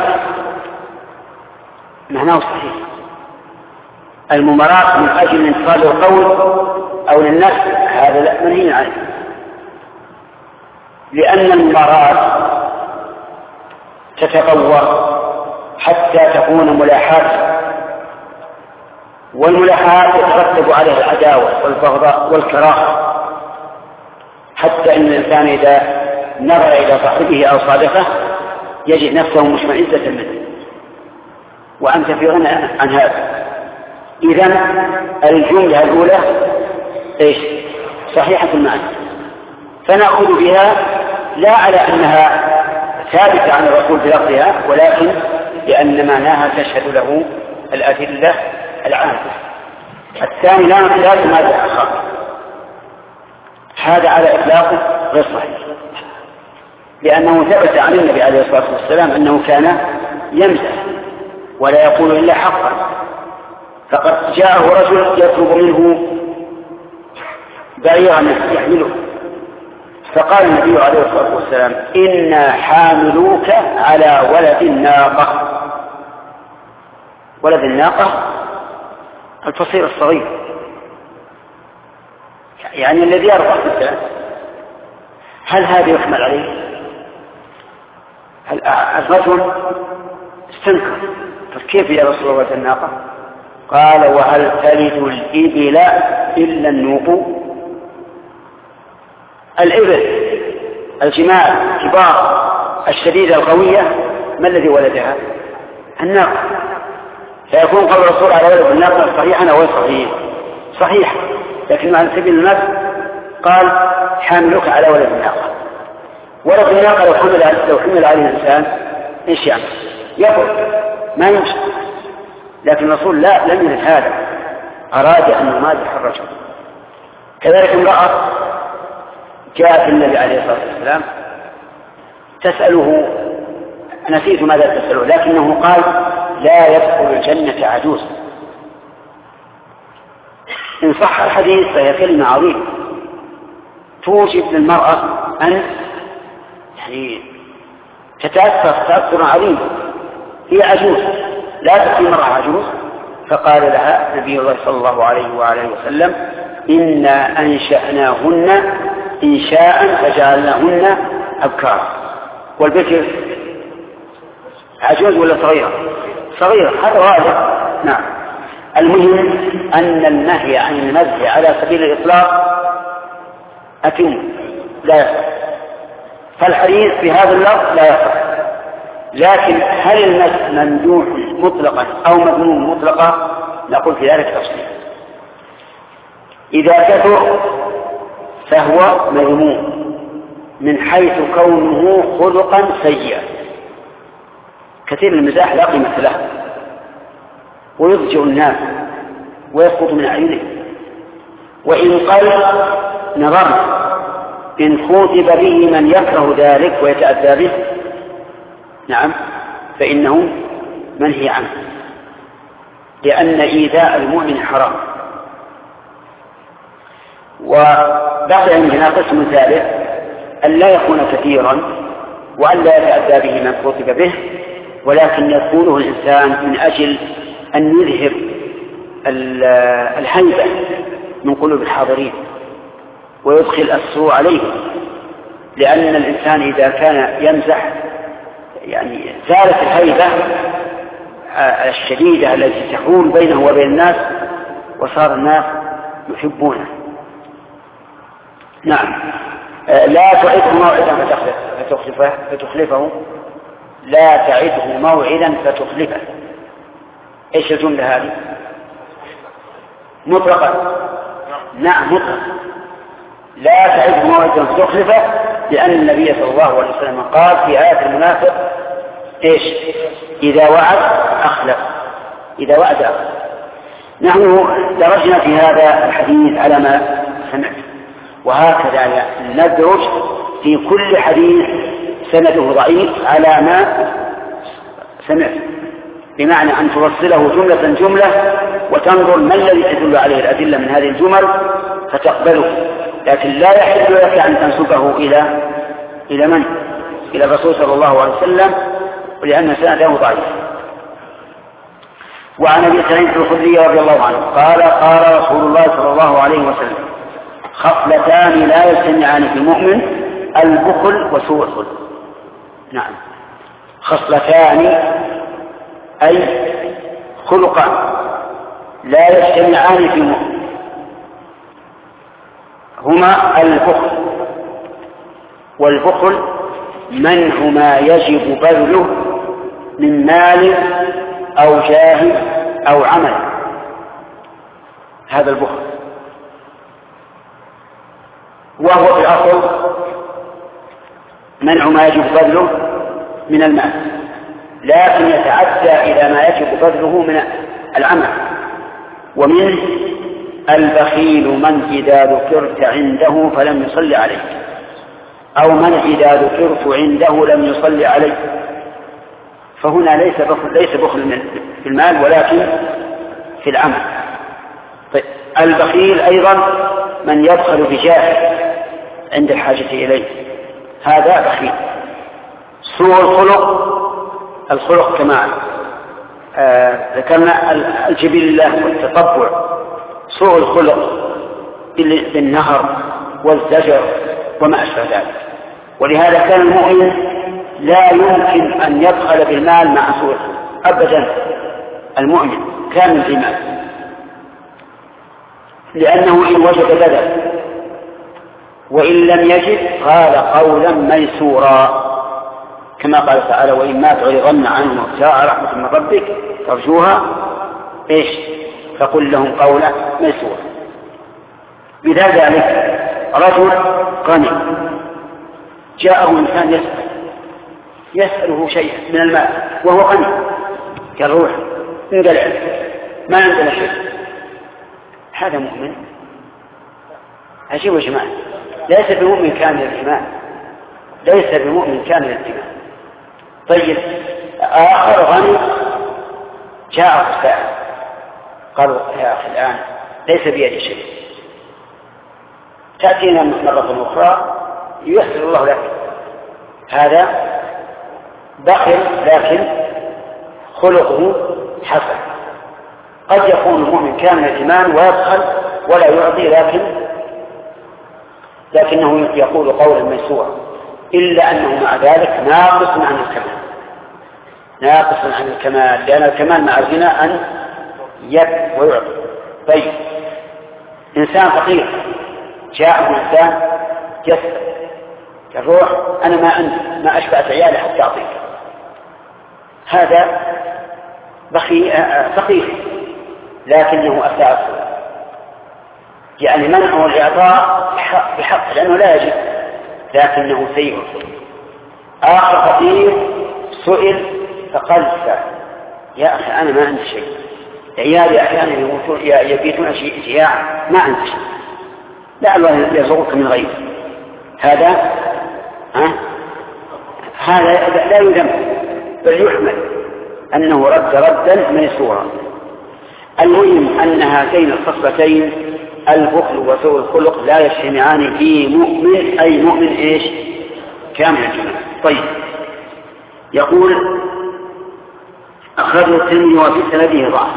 معناه صحيح. المماراة من أجل انتقال القول أو للنفس هذا لا منهي عنه، لأن المماراة تتطور حتى تكون ملاحاة، والملاحاة يترتب عليها العداوة والبغضاء والكراهة، حتى إن الإنسان إذا نظر إلى صاحبه أو صادقه يجد نفسه مشمئزة منه، وأنت في غنى عن هذا. إذن الجملة الأولى إيش؟ صحيحة المعنى، فنأخذ بها لا على أنها ثابتة عن الرسول بلفظها، ولكن لأن معناها تشهد له الأدلة العامة. الثاني لا تمازح أخاك، هذا على إطلاقه غير صحيح، لأنه ثبت عن النبي عليه الصلاة والسلام أنه كان يمزح ولا يقول إلا حقا. فقد جاءه رجل يطلب منه بعيرا يحمله، فقال النبي عليه الصلاة والسلام إنا حاملوك على ولد الناقة. ولد الناقة الفصيل الصغير، يعني الذي يرضع مثلا. هل هذا يحمل عليه؟ هل الرجل استنكر فكيف يا رسول الله الناقة؟ قال وهل تلد الإبل إلا النوق؟ الإبل الجمال الكبار الشديدة القوية ما الذي ولدها؟ الناقة. فيكون قول الرسول على ولد الناقة صحيحا أو صحيح؟ صحيح، لكن على سبيل المثل قال حاملك على ولد الناقة. ولد الناقة لو حمل عليه الإنسان إيش يعني؟ يقول ما يمشي، لكن الرسول لم يرد هذا، أراد أن يمازح الرجل. كذلك امرأة جاءت النبي عليه الصلاة والسلام تسأله، نسيت ماذا تسأله، لكنه قال لا يدخل الجنة عجوز. إن صح الحديث فهي كلمة عظيمة توجب للمرأة أن يعني تتأثر تأثر عظيما. هي عجوز لا تكون مرأة عجوز، فقال لها نبي الله صلى الله عليه وآله وسلم إنا أنشأناهن إنشاء فجعلناهن أبكارا. والبكر عجوز ولا صغيرة؟ صغيرة، هذا واضح. نعم. المهم أن النهي عن المزح على سبيل الإطلاق أتم لا يصح، فالحديث بهذا اللفظ لا يصح. لكن هل المزح ممدوح مطلقا أو مذموم مطلقا؟ نقول في ذلك تفصيل. إذا كثر فهو مذموم من حيث كونه خلقا سيئا. كثير من المزاح لا قيمة له ويضجر الناس ويسقط من أعينه. وإن قل نظرنا إن خوتب به من يكره ذلك ويتأذى به نعم فإنه منهي عنه، لأن إيذاء المؤمن حرام. وبعد هنا قسم ثالث أن لا يكون كثيرا وأن لا يتأذى به من خوتب به، ولكن يقوله الإنسان من أجل أن يذهب الهيبة من قلوب الحاضرين ويدخل السوء عليه، لأن الإنسان إذا كان يمزح يعني زالت الهيبة الشديدة التي تحول بينه وبين الناس وصار الناس يحبونه. نعم. لا تعده موعدا فتخلفه. لا تعده موعدا فتخلفه. ايش الجملة هذه؟ مطلقا. نعم مطلقا. لا تعده موعدا فتخلفه، لأن النبي صلى الله عليه وسلم قال في آية المنافق ايش؟ إذا وعد أخلف. إذا وعد أخلف. نحن درجنا في هذا الحديث على ما سمعت، وهكذا ندرج في كل حديث سنده ضعيف على ما سمعت، بمعنى أن توصله جملة وتنظر ما الذي تدل عليه الأدلة من هذه الجمل فتقبله، لكن لا يحل لك أن تنسبه إلى من؟ إلى الرسول صلى الله عليه وسلم، ولأن سنده ضعيف. وعن أبي سعيد الخدري رضي الله عنه قال قال رسول الله صلى الله عليه وسلم: خصلتان لا يجتمعان في المؤمن، البخل وسوء الخلق. نعم، خصلتان أي خلقان لا يجتمعان في المؤمن، هما البخل، والبخل منع ما يجب بذله من مال أو جاه أو عمل، هذا البخل، وهو في الأصل منع ما يجب بذله من المال، لكن يتعدى إلى ما يجب بذله من العمل. ومنه البخيل من إذا ذكرت عنده فلم يصلي عليك، أو من إذا ذكرت عنده لم يصلي عليك. فهنا ليس بخل في المال ولكن في العمل. طيب، البخيل أيضا من يبخل بجاه عند الحاجة إليه، هذا بخيل. سوء الخلق كما ذكرنا الجبلة والتطبع، سوء الخلق بالنهر والزجر وما أشبه ذلك. ولهذا كان المؤمن لا يمكن أن يبخل بالمال مع سوء الخلق أبدا، المؤمن كامل الإيمان، لأنه إن وجد بذل وإن لم يجد قال قولا ميسورا، كما قال تعالى: وإما تعرضن عنهم ابتغاء رحمة من ربك ترجوها فقل لهم قولا ميسورا. مثال ذلك رجل غني جاءه إنسان يسأله شيئا من المال وهو غني كالروح انقلع ما عندنا شيء، هذا مؤمن؟ عجيب يا جماعة، ليس بمؤمن كامل الإيمان، ليس بمؤمن كامل الإيمان. طيب، آخر غني جاءه سائل قالوا: يا أخي الآن ليس بيدي شيء، تأتينا مرة أخرى ييسر الله لك. هذا بخل لكن خلقه حسن. قد يكون المؤمن كامل الإيمان ويبخل ولا يعطي، لكنه يقول قولا ميسورا، إلا أنه مع ذلك ناقص عن الكمال، لأن الكمال مع الغنى أن يد ويعطي. طيب، إنسان فقير جاء إنسان يسأل الروح: أنا ما أشبعت عيالي حتى أعطيك. هذا فقير لكنه أساء الخلق، يعني منعه الإعطاء بحق لأنه لا يجب، لكنه سيء الخلق. آخر فقير سئل فقال: يا أخي أنا ما عندي شيء، عيالي أحيانا يبيتون جياعا، ما عندي شيء، لا الله يرزقك من غيره. هذا لا يذم بل يحمل أنه ردا ميسورا. المهم أن هاتين الخصلتين البخل وسوء الخلق لا يجتمعان في مؤمن، أي مؤمن كامل الإيمان. طيب، يقول: أخرجه الترمذي وفي سنده ضعف.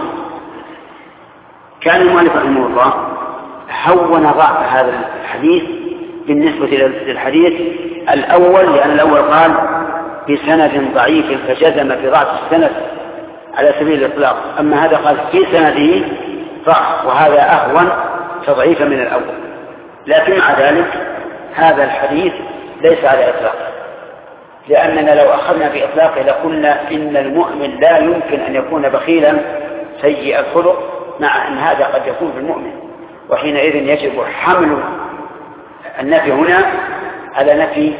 كان المؤلف رحمه الله هون ضعف هذا الحديث بالنسبة للحديث الأول، لأن الأول قال بسند ضعيف فجزم بضعف السند على سبيل الإطلاق، أما هذا قال في سنده ضعف، وهذا أهون تضعيفا من الأول. لكن مع ذلك هذا الحديث ليس على إطلاق، لأننا لو أخذنا بإطلاقه لقلنا إن المؤمن لا يمكن أن يكون بخيلا سيء الخلق، مع أن هذا قد يكون في المؤمن، وحينئذ يجب حمل النفي هنا على نفي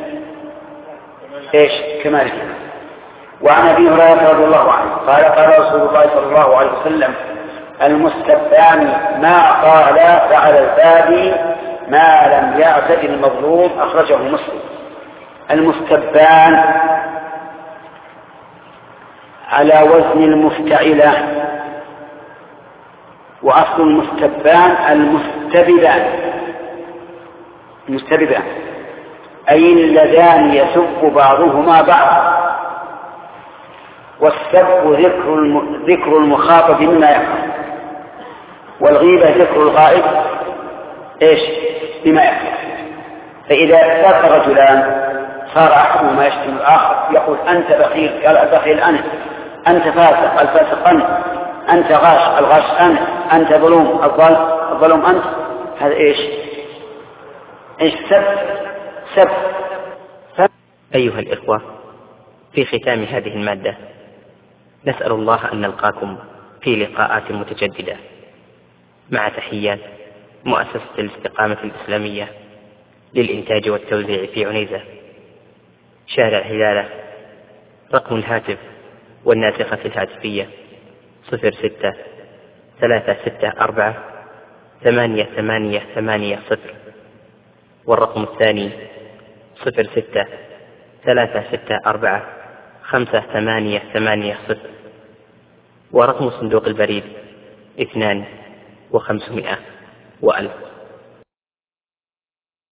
كمال الإيمان. وعن أبي هريرة رضي الله عنه قال: قال رسول الله صلى الله عليه وسلم: المستبان ما قال فعل البادي ما لم يعتد المظلوم، أخرجه مسلم. المستبان على وزن المفتعلة، وأصل المستبان المستبدان أي اللذان يسب بعضهما بعض، والسب ذكر المخاطب مما يفعل، والغيبة ذكر الغائب بما يفعل. فإذا اتفق رجلان صار أحدهما يشتم الآخر يقول أنت بخيل، قال البخيل أنا، أنت فاسق، الفاسق أنت غاش، الغاش أنت ظلوم، الظلوم أنت. هذا سب. أيها الإخوة، في ختام هذه المادة نسأل الله أن نلقاكم في لقاءات متجددة، مع تحيات مؤسسة الاستقامة الإسلامية للإنتاج والتوزيع في عنيزة، شارع هلالة. رقم الهاتف والناسخة الهاتفية 06-364-8880، والرقم الثاني 06-364-5880، ورقم صندوق البريد 2500 و1000.